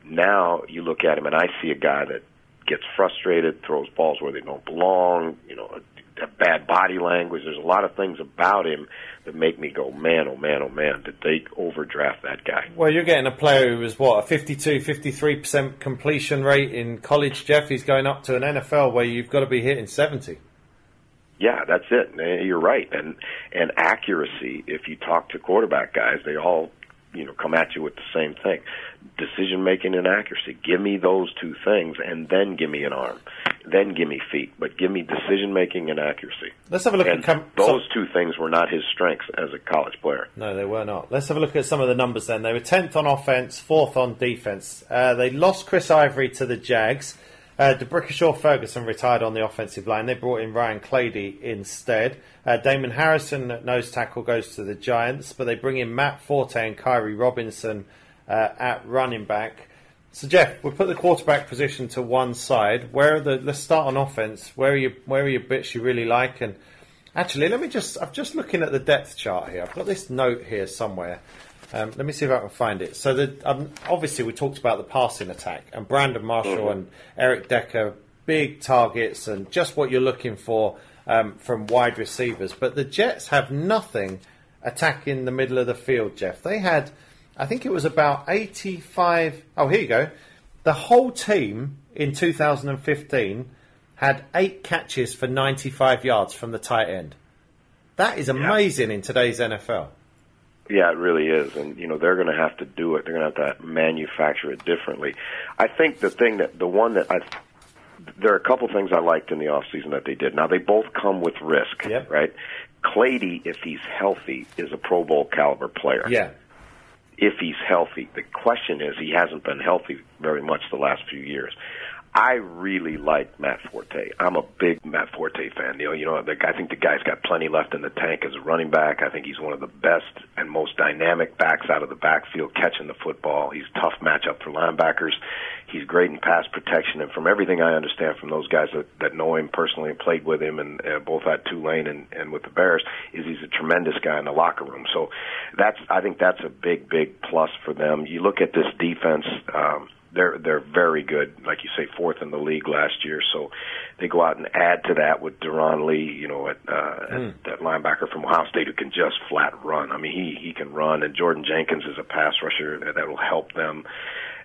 Now you look at him, and I see a guy that gets frustrated, throws balls where they don't belong, you know, bad body language. There's a lot of things about him that make me go, man, oh, man, oh, man, did they overdraft that guy? Well, you're getting a player who was, what, a fifty-two, fifty-three percent completion rate in college, Jeff. He's going up to an N F L where you've got to be hitting seventy. Yeah, that's it. You're right. And and accuracy, if you talk to quarterback guys, they all, you know, come at you with the same thing. Decision-making and accuracy. Give me those two things, and then give me an arm. Then give me feet. But give me decision-making and accuracy. Let's have a look and at... Com- those some... two things were not his strengths as a college player. No, they were not. Let's have a look at some of the numbers then. They were tenth on offense, fourth on defense. Uh, they lost Chris Ivory to the Jags. Uh, DeBrickashaw Ferguson retired on the offensive line. They brought in Ryan Clady instead. Uh, Damon Harrison at nose tackle goes to the Giants, but they bring in Matt Forte and Kyrie Robinson uh, at running back. So Jeff, we'll put the quarterback position to one side. Where are the? Let's start on offense. Where are your Where are your bits you really like? And actually, let me just. I'm just looking at the depth chart here. I've got this note here somewhere. Um, let me see if I can find it. So, the, um, obviously, we talked about the passing attack, and Brandon Marshall mm-hmm. and Eric Decker, big targets, and just what you're looking for um, from wide receivers. But the Jets have nothing attacking the middle of the field, Jeff. They had, I think it was about eighty-five. Oh, here you go. The whole team in two thousand fifteen had eight catches for ninety-five yards from the tight end. That is amazing yeah. in today's N F L. Yeah, it really is. And, you know, they're going to have to do it. They're going to have to manufacture it differently. I think the thing that, the one that I, there are a couple things I liked in the offseason that they did. Now, they both come with risk, yep. right? Clady, if he's healthy, is a Pro Bowl caliber player. Yeah. If he's healthy. The question is, he hasn't been healthy very much the last few years. I really like Matt Forte. I'm a big Matt Forte fan. You know, you know, the, I think the guy's got plenty left in the tank as a running back. I think he's one of the best and most dynamic backs out of the backfield catching the football. He's a tough matchup for linebackers. He's great in pass protection. And from everything I understand from those guys that, that know him personally and played with him, and uh, both at Tulane and, and with the Bears, is he's a tremendous guy in the locker room. So that's, I think that's a big, big plus for them. You look at this defense. Um, They're they're very good, like you say, fourth in the league last year. So they go out and add to that with Deron Lee, you know, at, uh, mm. at that linebacker from Ohio State who can just flat run. I mean, he he can run, and Jordan Jenkins is a pass rusher that will help them.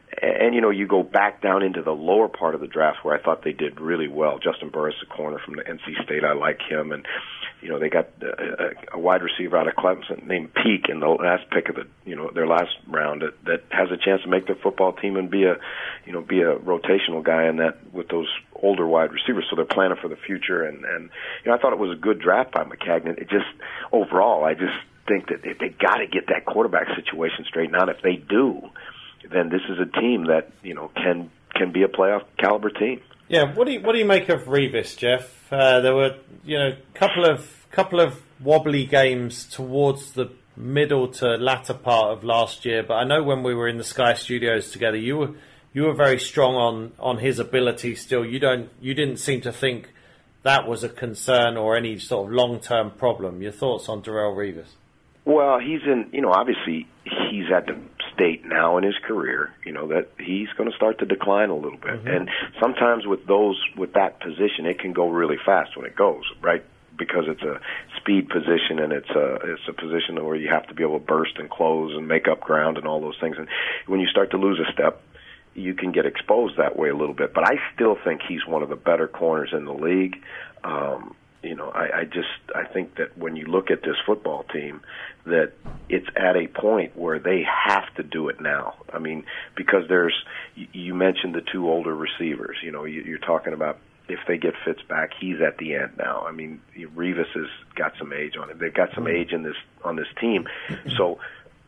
And, and, you know, you go back down into the lower part of the draft where I thought they did really well. Justin Burris, the corner from the N C State, I like him. And, you know, they got a, a wide receiver out of Clemson named Peak in the last pick of the, you know, their last round that, that has a chance to make their football team and be a, you know, be a rotational guy in that with those older wide receivers. So they're planning for the future. And, and you know, I thought it was a good draft by Maccagnan. It just, overall, I just think that they got to get that quarterback situation straightened out. If they do, then this is a team that, you know, can can be a playoff caliber team. Yeah, what do you what do you make of Revis, Jeff? Uh, there were, you know, couple of couple of wobbly games towards the middle to latter part of last year, but I know when we were in the Sky Studios together, you were you were very strong on, on his ability still. You don't you didn't seem to think that was a concern or any sort of long term problem. Your thoughts on Darrelle Revis? Well, he's in, you know, obviously he's at the state now in his career, you know, that he's going to start to decline a little bit. Mm-hmm. And sometimes with those, with that position, it can go really fast when it goes, right? Because it's a speed position and it's a, it's a position where you have to be able to burst and close and make up ground and all those things. And when you start to lose a step, you can get exposed that way a little bit. But I still think he's one of the better corners in the league. Um, You know, I, I just I think that when you look at this football team, that it's at a point where they have to do it now. I mean, because there's you mentioned the two older receivers. You know, you're talking about if they get Fitz back, he's at the end now. I mean, Revis has got some age on him. They've got some age in this on this team, so.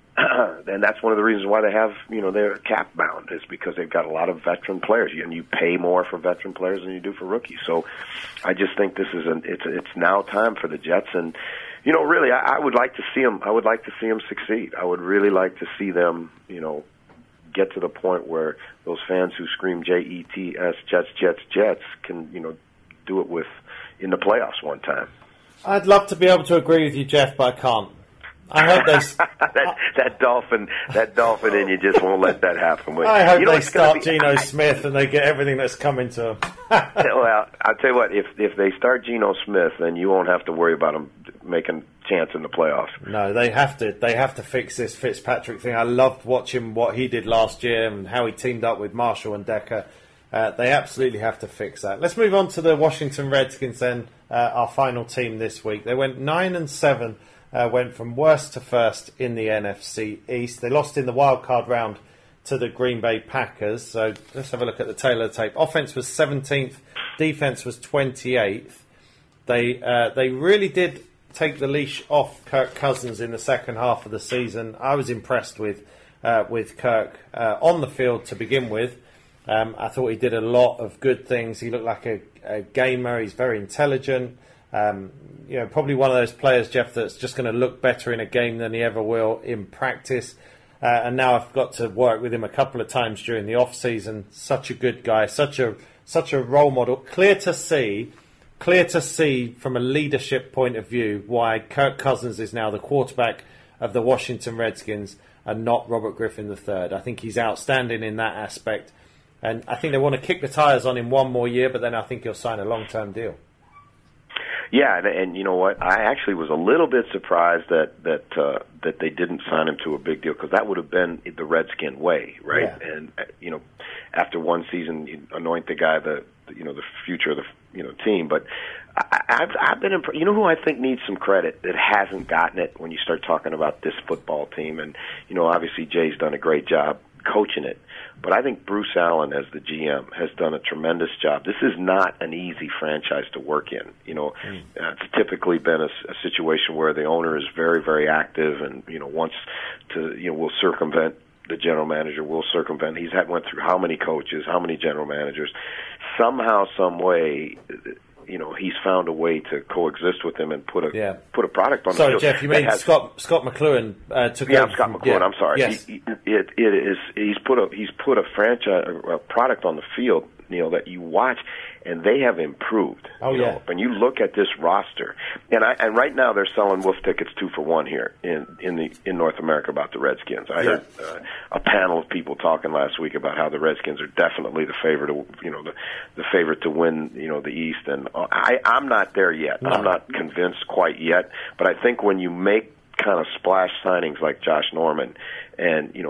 And that's one of the reasons why they have, you know, they're cap bound is because they've got a lot of veteran players, and you pay more for veteran players than you do for rookies. So, I just think this is an it's it's now time for the Jets, and you know, really, I, I would like to see them. I would like to see them succeed. I would really like to see them, you know, get to the point where those fans who scream J E T S Jets Jets Jets can, you know, do it with in the playoffs one time. I'd love to be able to agree with you, Jeff, but I can't. I hope they that that dolphin that dolphin in you just won't let that happen. With I hope you know, they start be, Geno I, Smith and they get everything that's coming to them. Well, I'll tell you what, if if they start Geno Smith, then you won't have to worry about them making a chance in the playoffs. No, they have to. They have to fix this Fitzpatrick thing. I loved watching what he did last year and how he teamed up with Marshall and Decker. Uh, they absolutely have to fix that. Let's move on to the Washington Redskins then, uh, our final team this week. They went nine and seven. Uh, went from worst to first in the N F C East. They lost in the wild card round to the Green Bay Packers. So let's have a look at the tail of the tape. Offense was seventeenth, defense was twenty-eighth. They uh, they really did take the leash off Kirk Cousins in the second half of the season. I was impressed with uh, with Kirk uh, on the field to begin with. Um, I thought he did a lot of good things. He looked like a, a gamer. He's very intelligent. Um, you know, probably one of those players, Jeff, that's just going to look better in a game than he ever will in practice. Uh, and now I've got to work with him a couple of times during the off season. Such a good guy, such a such a role model. Clear to see, clear to see from a leadership point of view why Kirk Cousins is now the quarterback of the Washington Redskins and not Robert Griffin the third. I think he's outstanding in that aspect, and I think they want to kick the tires on him one more year, but then I think he'll sign a long-term deal. Yeah, and, and you know what? I actually was a little bit surprised that that uh, that they didn't sign him to a big deal, because that would have been the Redskin way, right? Yeah. And uh, you know, after one season, you anoint the guy the you know the future of the you know team. But I, I've I've been imp- you know who I think needs some credit that hasn't gotten it when you start talking about this football team, and you know obviously Jay's done a great job coaching it. But I think Bruce Allen, as the G M, has done a tremendous job. This is not an easy franchise to work in. You know, mm. uh, it's typically been a, a situation where the owner is very, very active, and you know wants to, you know, will circumvent the general manager. Will circumvent. He's had went through how many coaches, how many general managers. Somehow, some way, you know, he's found a way to coexist with him and put a yeah. put a product on sorry, the field. Sorry, Jeff, you mean has, Scott Scott McCloughan uh, took yeah, over? I'm Scott from, McCloughan. Yeah. I'm sorry. Yes. He, it it is he's put a he's put a franchise a product on the field, Neil, that you watch, and they have improved. Oh you yeah. know? When you look at this roster, and I and right now they're selling wolf tickets two for one here in in the in North America about the Redskins. I yeah. heard uh, a panel of people talking last week about how the Redskins are definitely the favorite, to, you know, the the favorite to win, you know, the East. And I I'm not there yet. No. I'm not convinced quite yet. But I think when you make kind of splash signings like Josh Norman, and you know,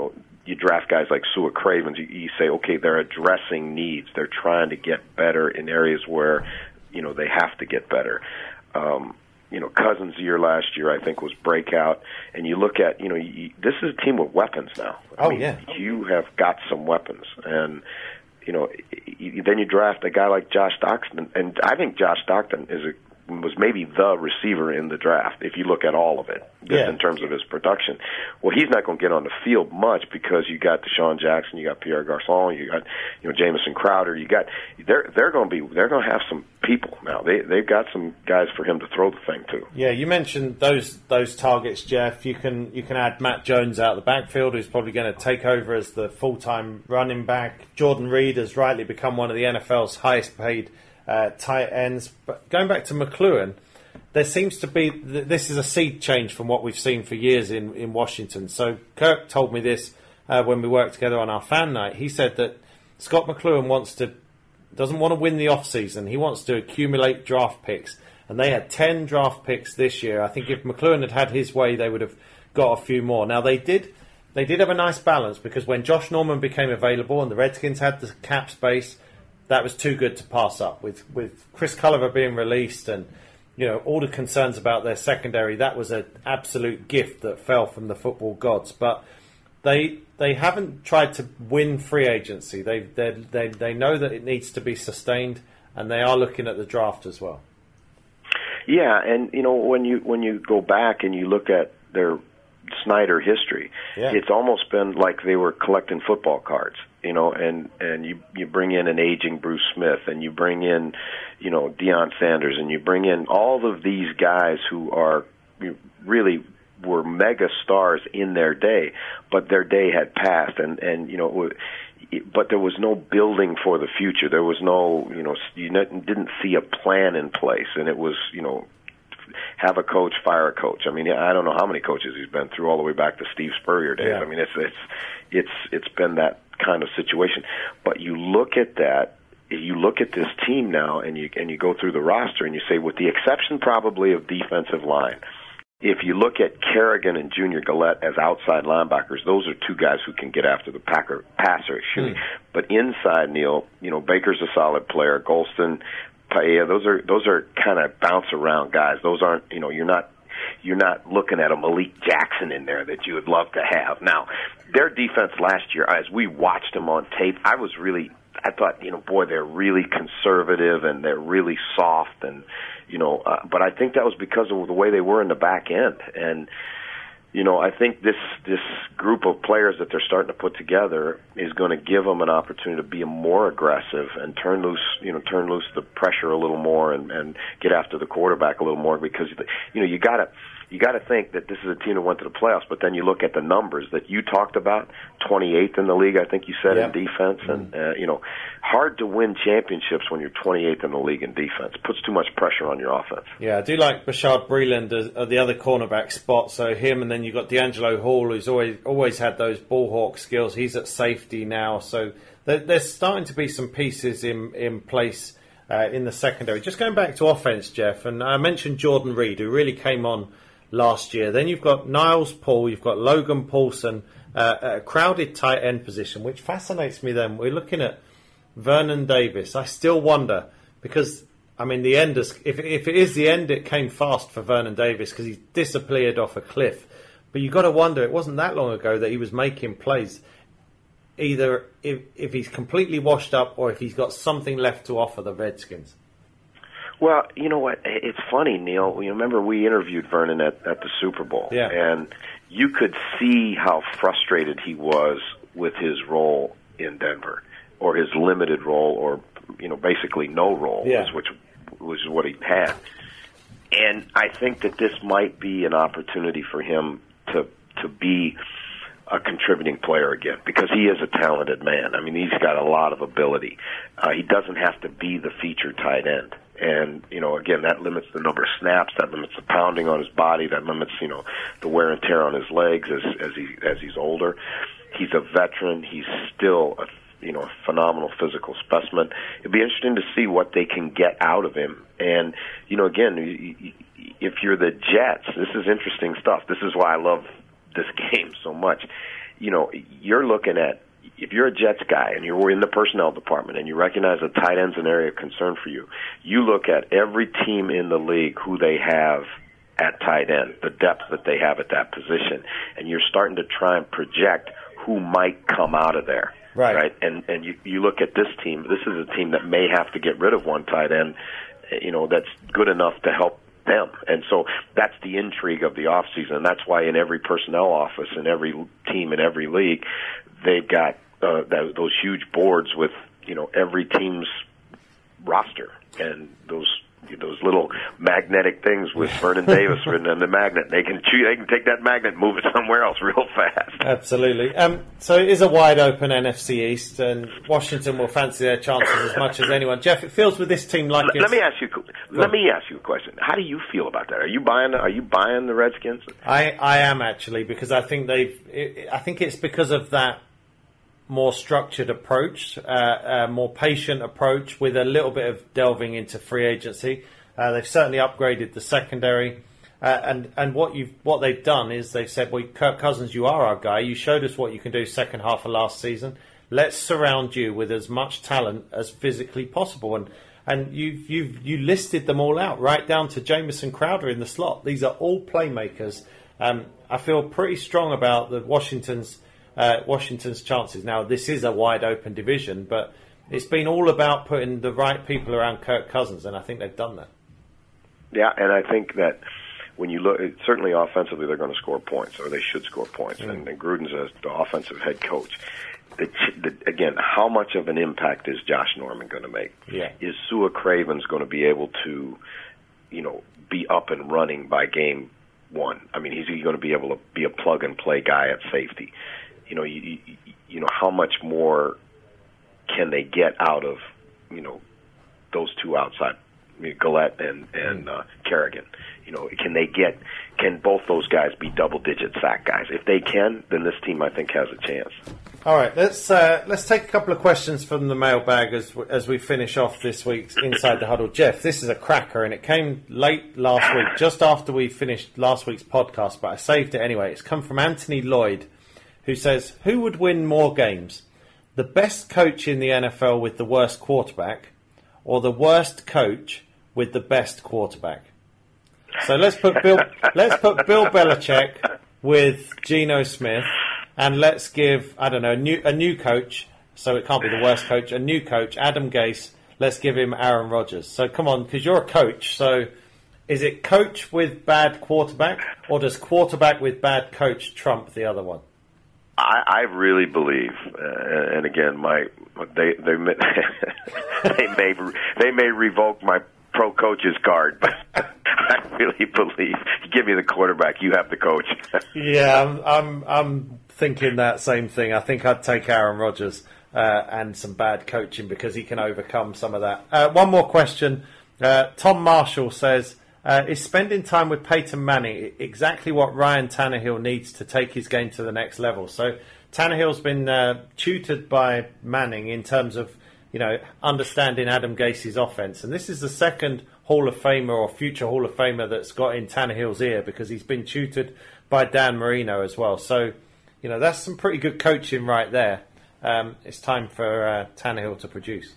you draft guys like Sua Cravens, you, you say, okay, they're addressing needs. They're trying to get better in areas where, you know, they have to get better. Um, you know, Cousins' year last year, I think, was breakout. And you look at, you know, you, this is a team with weapons now. I oh, mean, yeah. You have got some weapons. And, you know, you, then you draft a guy like Josh Stockton. And I think Josh Stockton is a was maybe the receiver in the draft, if you look at all of it, just yeah. in terms of his production. Well, he's not going to get on the field much because you got Deshaun Jackson, you got Pierre Garçon, you got, you know, Jamison Crowder, you got, they're, they're going to be, they're going to have some people now. They, they've got some guys for him to throw the thing to. Yeah, you mentioned those, those targets, Jeff. You can, you can add Matt Jones out of the backfield, who's probably going to take over as the full-time running back. Jordan Reed has rightly become one of the N F L's highest paid Uh, tight ends. But going back to McLuhan, there seems to be th- this is a sea change from what we've seen for years in, in Washington. So Kirk told me this uh, when we worked together on our fan night. He said that Scott McLuhan wants to doesn't want to win the off season. He wants to accumulate draft picks, and they had ten draft picks this year. I think if McLuhan had had his way, they would have got a few more. Now they did. They did have a nice balance because when Josh Norman became available and the Redskins had the cap space, that was too good to pass up. With with Chris Culliver being released and, you know, all the concerns about their secondary, that was an absolute gift that fell from the football gods. But they they haven't tried to win free agency. They they they they know that it needs to be sustained, and they are looking at the draft as well. Yeah, and you know, when you when you go back and you look at their Snyder history, yeah. it's almost been like they were collecting football cards, you know, and, and you, you bring in an aging Bruce Smith, and you bring in, you know, Deion Sanders, and you bring in all of these guys who are really were mega stars in their day, but their day had passed, and, and you know, but there was no building for the future. There was no, you know, you didn't see a plan in place, and it was, you know, have a coach, fire a coach. I mean, I don't know how many coaches he's been through, all the way back to Steve Spurrier days. Yeah. I mean, it's it's it's it's been that kind of situation. But you look at that, you look at this team now, and you and you go through the roster, and you say, with the exception probably of defensive line, if you look at Kerrigan and Junior Gillette as outside linebackers, those are two guys who can get after the packer, passer, excuse me. But inside, Neil, you know, Baker's a solid player. Golston, Paella, those are those are kind of bounce around guys. Those aren't, you know, you're not you're not looking at a Malik Jackson in there that you would love to have. Now, their defense last year, as we watched them on tape, I was really, I thought, you know, boy, they're really conservative and they're really soft, and you know, uh, but I think that was because of the way they were in the back end. And you know, I think this this group of players that they're starting to put together is going to give them an opportunity to be more aggressive and turn loose, you know, turn loose the pressure a little more, and, and get after the quarterback a little more, because you know you got to you got to think that this is a team that went to the playoffs. But then you look at the numbers that you talked about, twenty-eighth in the league, I think you said, yeah. in defense, and uh, you know, hard to win championships when you're twenty-eighth in the league in defense. It puts too much pressure on your offense. Yeah, I do like Bashard Breeland at the other cornerback spot. So him, and then you've got D'Angelo Hall, who's always always had those ball hawk skills. He's at safety now, so there, there's starting to be some pieces in in place uh, in the secondary. Just going back to offense, Jeff, and I mentioned Jordan Reed, who really came on last year. Then you've got Niles Paul, you've got Logan Paulson, uh, a crowded tight end position, which fascinates me. Then we're looking at Vernon Davis. I still wonder, because I mean, the end is, if if it is the end, it came fast for Vernon Davis because he disappeared off a cliff. But you've got to wonder, it wasn't that long ago that he was making plays. Either if if he's completely washed up, or if he's got something left to offer the Redskins. Well, you know what? It's funny, Neil. You remember we interviewed Vernon at, at the Super Bowl, yeah. and you could see how frustrated he was with his role in Denver, or his limited role, or you know, basically no role, yeah. which was what he had. And I think that this might be an opportunity for him to to be a contributing player again, because he is a talented man. I mean, he's got a lot of ability. Uh, he doesn't have to be the featured tight end. And, you know, again, that limits the number of snaps, that limits the pounding on his body, that limits, you know, the wear and tear on his legs as, as he as he's older. He's a veteran. He's still a, you know, a phenomenal physical specimen. It'd be interesting to see what they can get out of him. And, you know, again, if you're the Jets, this is interesting stuff. This is why I love this game so much. You know, you're looking at, if you're a Jets guy and you're in the personnel department and you recognize that tight end's an area of concern for you, you look at every team in the league who they have at tight end, the depth that they have at that position, and you're starting to try and project who might come out of there. Right. right? And and you, you look at this team, this is a team that may have to get rid of one tight end, you know, that's good enough to help them. And so that's the intrigue of the offseason. And that's why in every personnel office, in every team, in every league, they've got uh, that, those huge boards with, you know, every team's roster and those those little magnetic things with Vernon Davis written on the magnet. They can choose, they can take that magnet and move it somewhere else real fast. Absolutely. Um, so it is a wide open N F C East, and Washington will fancy their chances as much as anyone. Jeff, it feels with this team like let, it's... let me ask you. Let me ask you a question. How do you feel about that? Are you buying? Are you buying the Redskins? I, I am actually, because I think they've. It, I think it's because of that more structured approach, uh, a more patient approach with a little bit of delving into free agency. Uh, they've certainly upgraded the secondary, uh, and and what you've what they've done is they've said, "Well, Kirk Cousins, you are our guy. You showed us what you can do second half of last season. Let's surround you with as much talent as physically possible." And and you you you listed them all out, right down to Jamison Crowder in the slot. These are all playmakers. Um, I feel pretty strong about the Washington's. Uh, Washington's chances. Now, this is a wide open division, but it's been all about putting the right people around Kirk Cousins, and I think they've done that. Yeah, and I think that when you look, certainly offensively, they're going to score points, or they should score points. Mm. And, and Gruden's a, the offensive head coach. The, the, again, how much of an impact is Josh Norman going to make? Yeah. Is Sua Cravens going to be able to, you know, be up and running by game one? I mean, is he going to be able to be a plug and play guy at safety? You know, you, you, you know, how much more can they get out of, you know, those two outside, I mean, Gillette and and uh, Kerrigan? You know, can they get, can both those guys be double-digit sack guys? If they can, then this team, I think, has a chance. All right, let's uh, let's take a couple of questions from the mailbag as as we finish off this week's Inside the Huddle. Jeff, this is a cracker, and it came late last week, just after we finished last week's podcast, but I saved it anyway. It's come from Anthony Lloyd, who says, who would win more games? The best coach in the N F L with the worst quarterback, or the worst coach with the best quarterback? So let's put Bill let's put Bill Belichick with Geno Smith, and let's give, I don't know, a new, a new coach, so it can't be the worst coach, a new coach, Adam Gase, let's give him Aaron Rodgers. So come on, because you're a coach, so is it coach with bad quarterback, or does quarterback with bad coach trump the other one? I, I really believe, uh, and again, my they they may, they may they may revoke my pro coach's card, but I really believe. Give me the quarterback, you have the coach. Yeah, I'm, I'm I'm thinking that same thing. I think I'd take Aaron Rodgers uh, and some bad coaching because he can overcome some of that. Uh, one more question. Uh, Tom Marshall says, Uh, is spending time with Peyton Manning exactly what Ryan Tannehill needs to take his game to the next level? So Tannehill's been uh, tutored by Manning in terms of, you know, understanding Adam Gase's offense. And this is the second Hall of Famer or future Hall of Famer that's got in Tannehill's ear because he's been tutored by Dan Marino as well. So, you know, that's some pretty good coaching right there. Um, it's time for uh, Tannehill to produce.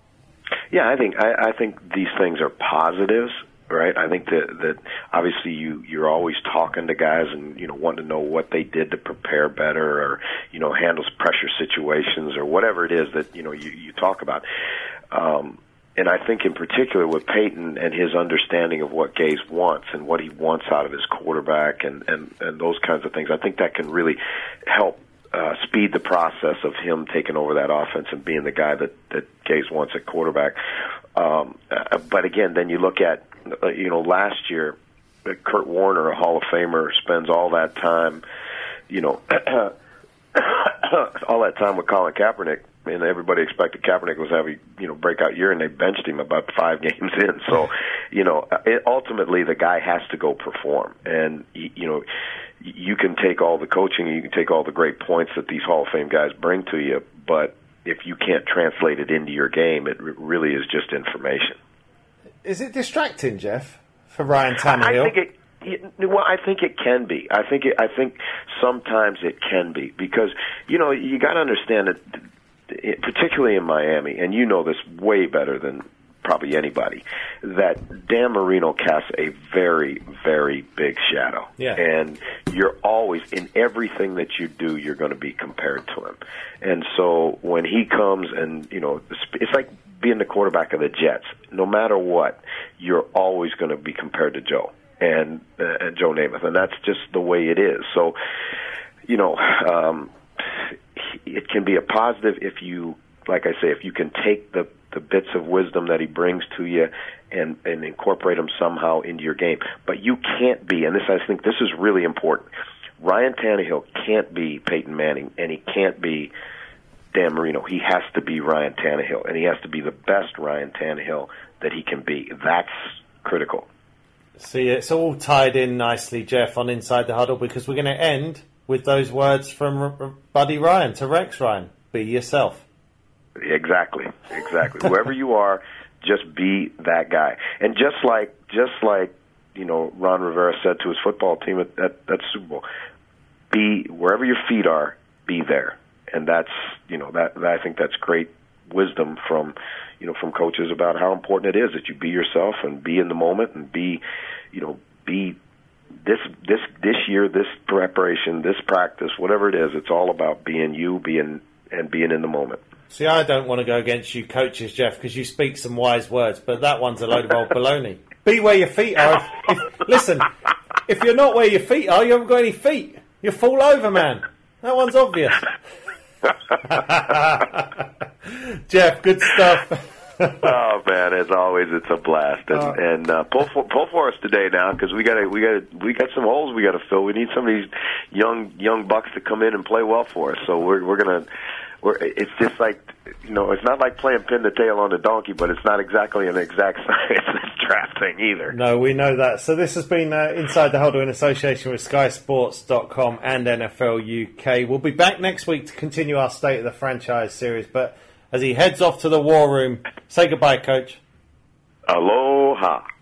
Yeah, I think I, I think these things are positives. Right, I think that that obviously you you're always talking to guys and you know wanting to know what they did to prepare better or you know handle pressure situations or whatever it is that you know you, you talk about. Um, and I think in particular with Peyton and his understanding of what Gase wants and what he wants out of his quarterback and and and those kinds of things, I think that can really help uh, speed the process of him taking over that offense and being the guy that that Gase wants at quarterback. Um, uh, but again, then you look at, uh, you know, last year, uh, Kurt Warner, a Hall of Famer, spends all that time, you know, all that time with Colin Kaepernick, and everybody expected Kaepernick was having, you know, breakout year, and they benched him about five games in. So, you know, it, ultimately the guy has to go perform, and you know, you can take all the coaching, you can take all the great points that these Hall of Fame guys bring to you, but if you can't translate it into your game, it really is just information. Is it distracting, Jeff, for Ryan Tannehill? I think it, Well, I think it can be. I think it, I think sometimes it can be because you know you got to understand that, particularly in Miami, and you know this way better than probably anybody, that Dan Marino casts a very, very big shadow. Yeah. And you're always, in everything that you do, you're going to be compared to him. And so when he comes and, you know, it's like being the quarterback of the Jets. No matter what, you're always going to be compared to Joe and, uh, and Joe Namath. And that's just the way it is. So, you know, um, it can be a positive if you, like I say, if you can take the the bits of wisdom that he brings to you and, and incorporate them somehow into your game. But you can't be, and this I think this is really important, Ryan Tannehill can't be Peyton Manning, and he can't be Dan Marino. He has to be Ryan Tannehill, and he has to be the best Ryan Tannehill that he can be. That's critical. See, it's all tied in nicely, Jeff, on Inside the Huddle, because we're going to end with those words from Buddy Ryan to Rex Ryan. Be yourself. Exactly, exactly. Whoever you are, just be that guy. And just like, just like, you know, Ron Rivera said to his football team at that, that Super Bowl, be wherever your feet are, be there. And that's, you know, that, that I think that's great wisdom from, you know, from coaches about how important it is that you be yourself and be in the moment and be, you know, be this this this year, this preparation, this practice, whatever it is. It's all about being you, being and being in the moment. See, I don't want to go against you coaches, Jeff, because you speak some wise words, but that one's a load of old baloney. Be where your feet are. If, if, listen, if you're not where your feet are, you haven't got any feet. You fall over, man. That one's obvious. Jeff, good stuff. Oh man, as always, it's a blast, and, uh, and uh, pull for pull for us today now because we got we got we got some holes we got to fill. We need some of these young young bucks to come in and play well for us. So we're we're gonna. We're, it's just like, you know, it's not like playing pin the tail on the donkey, but it's not exactly an exact science draft thing either. No, we know that. So this has been uh, Inside the Huddle in association with Sky Sports dot com and N F L U K. We'll be back next week to continue our State of the Franchise series. But as he heads off to the war room, say goodbye, Coach. Aloha.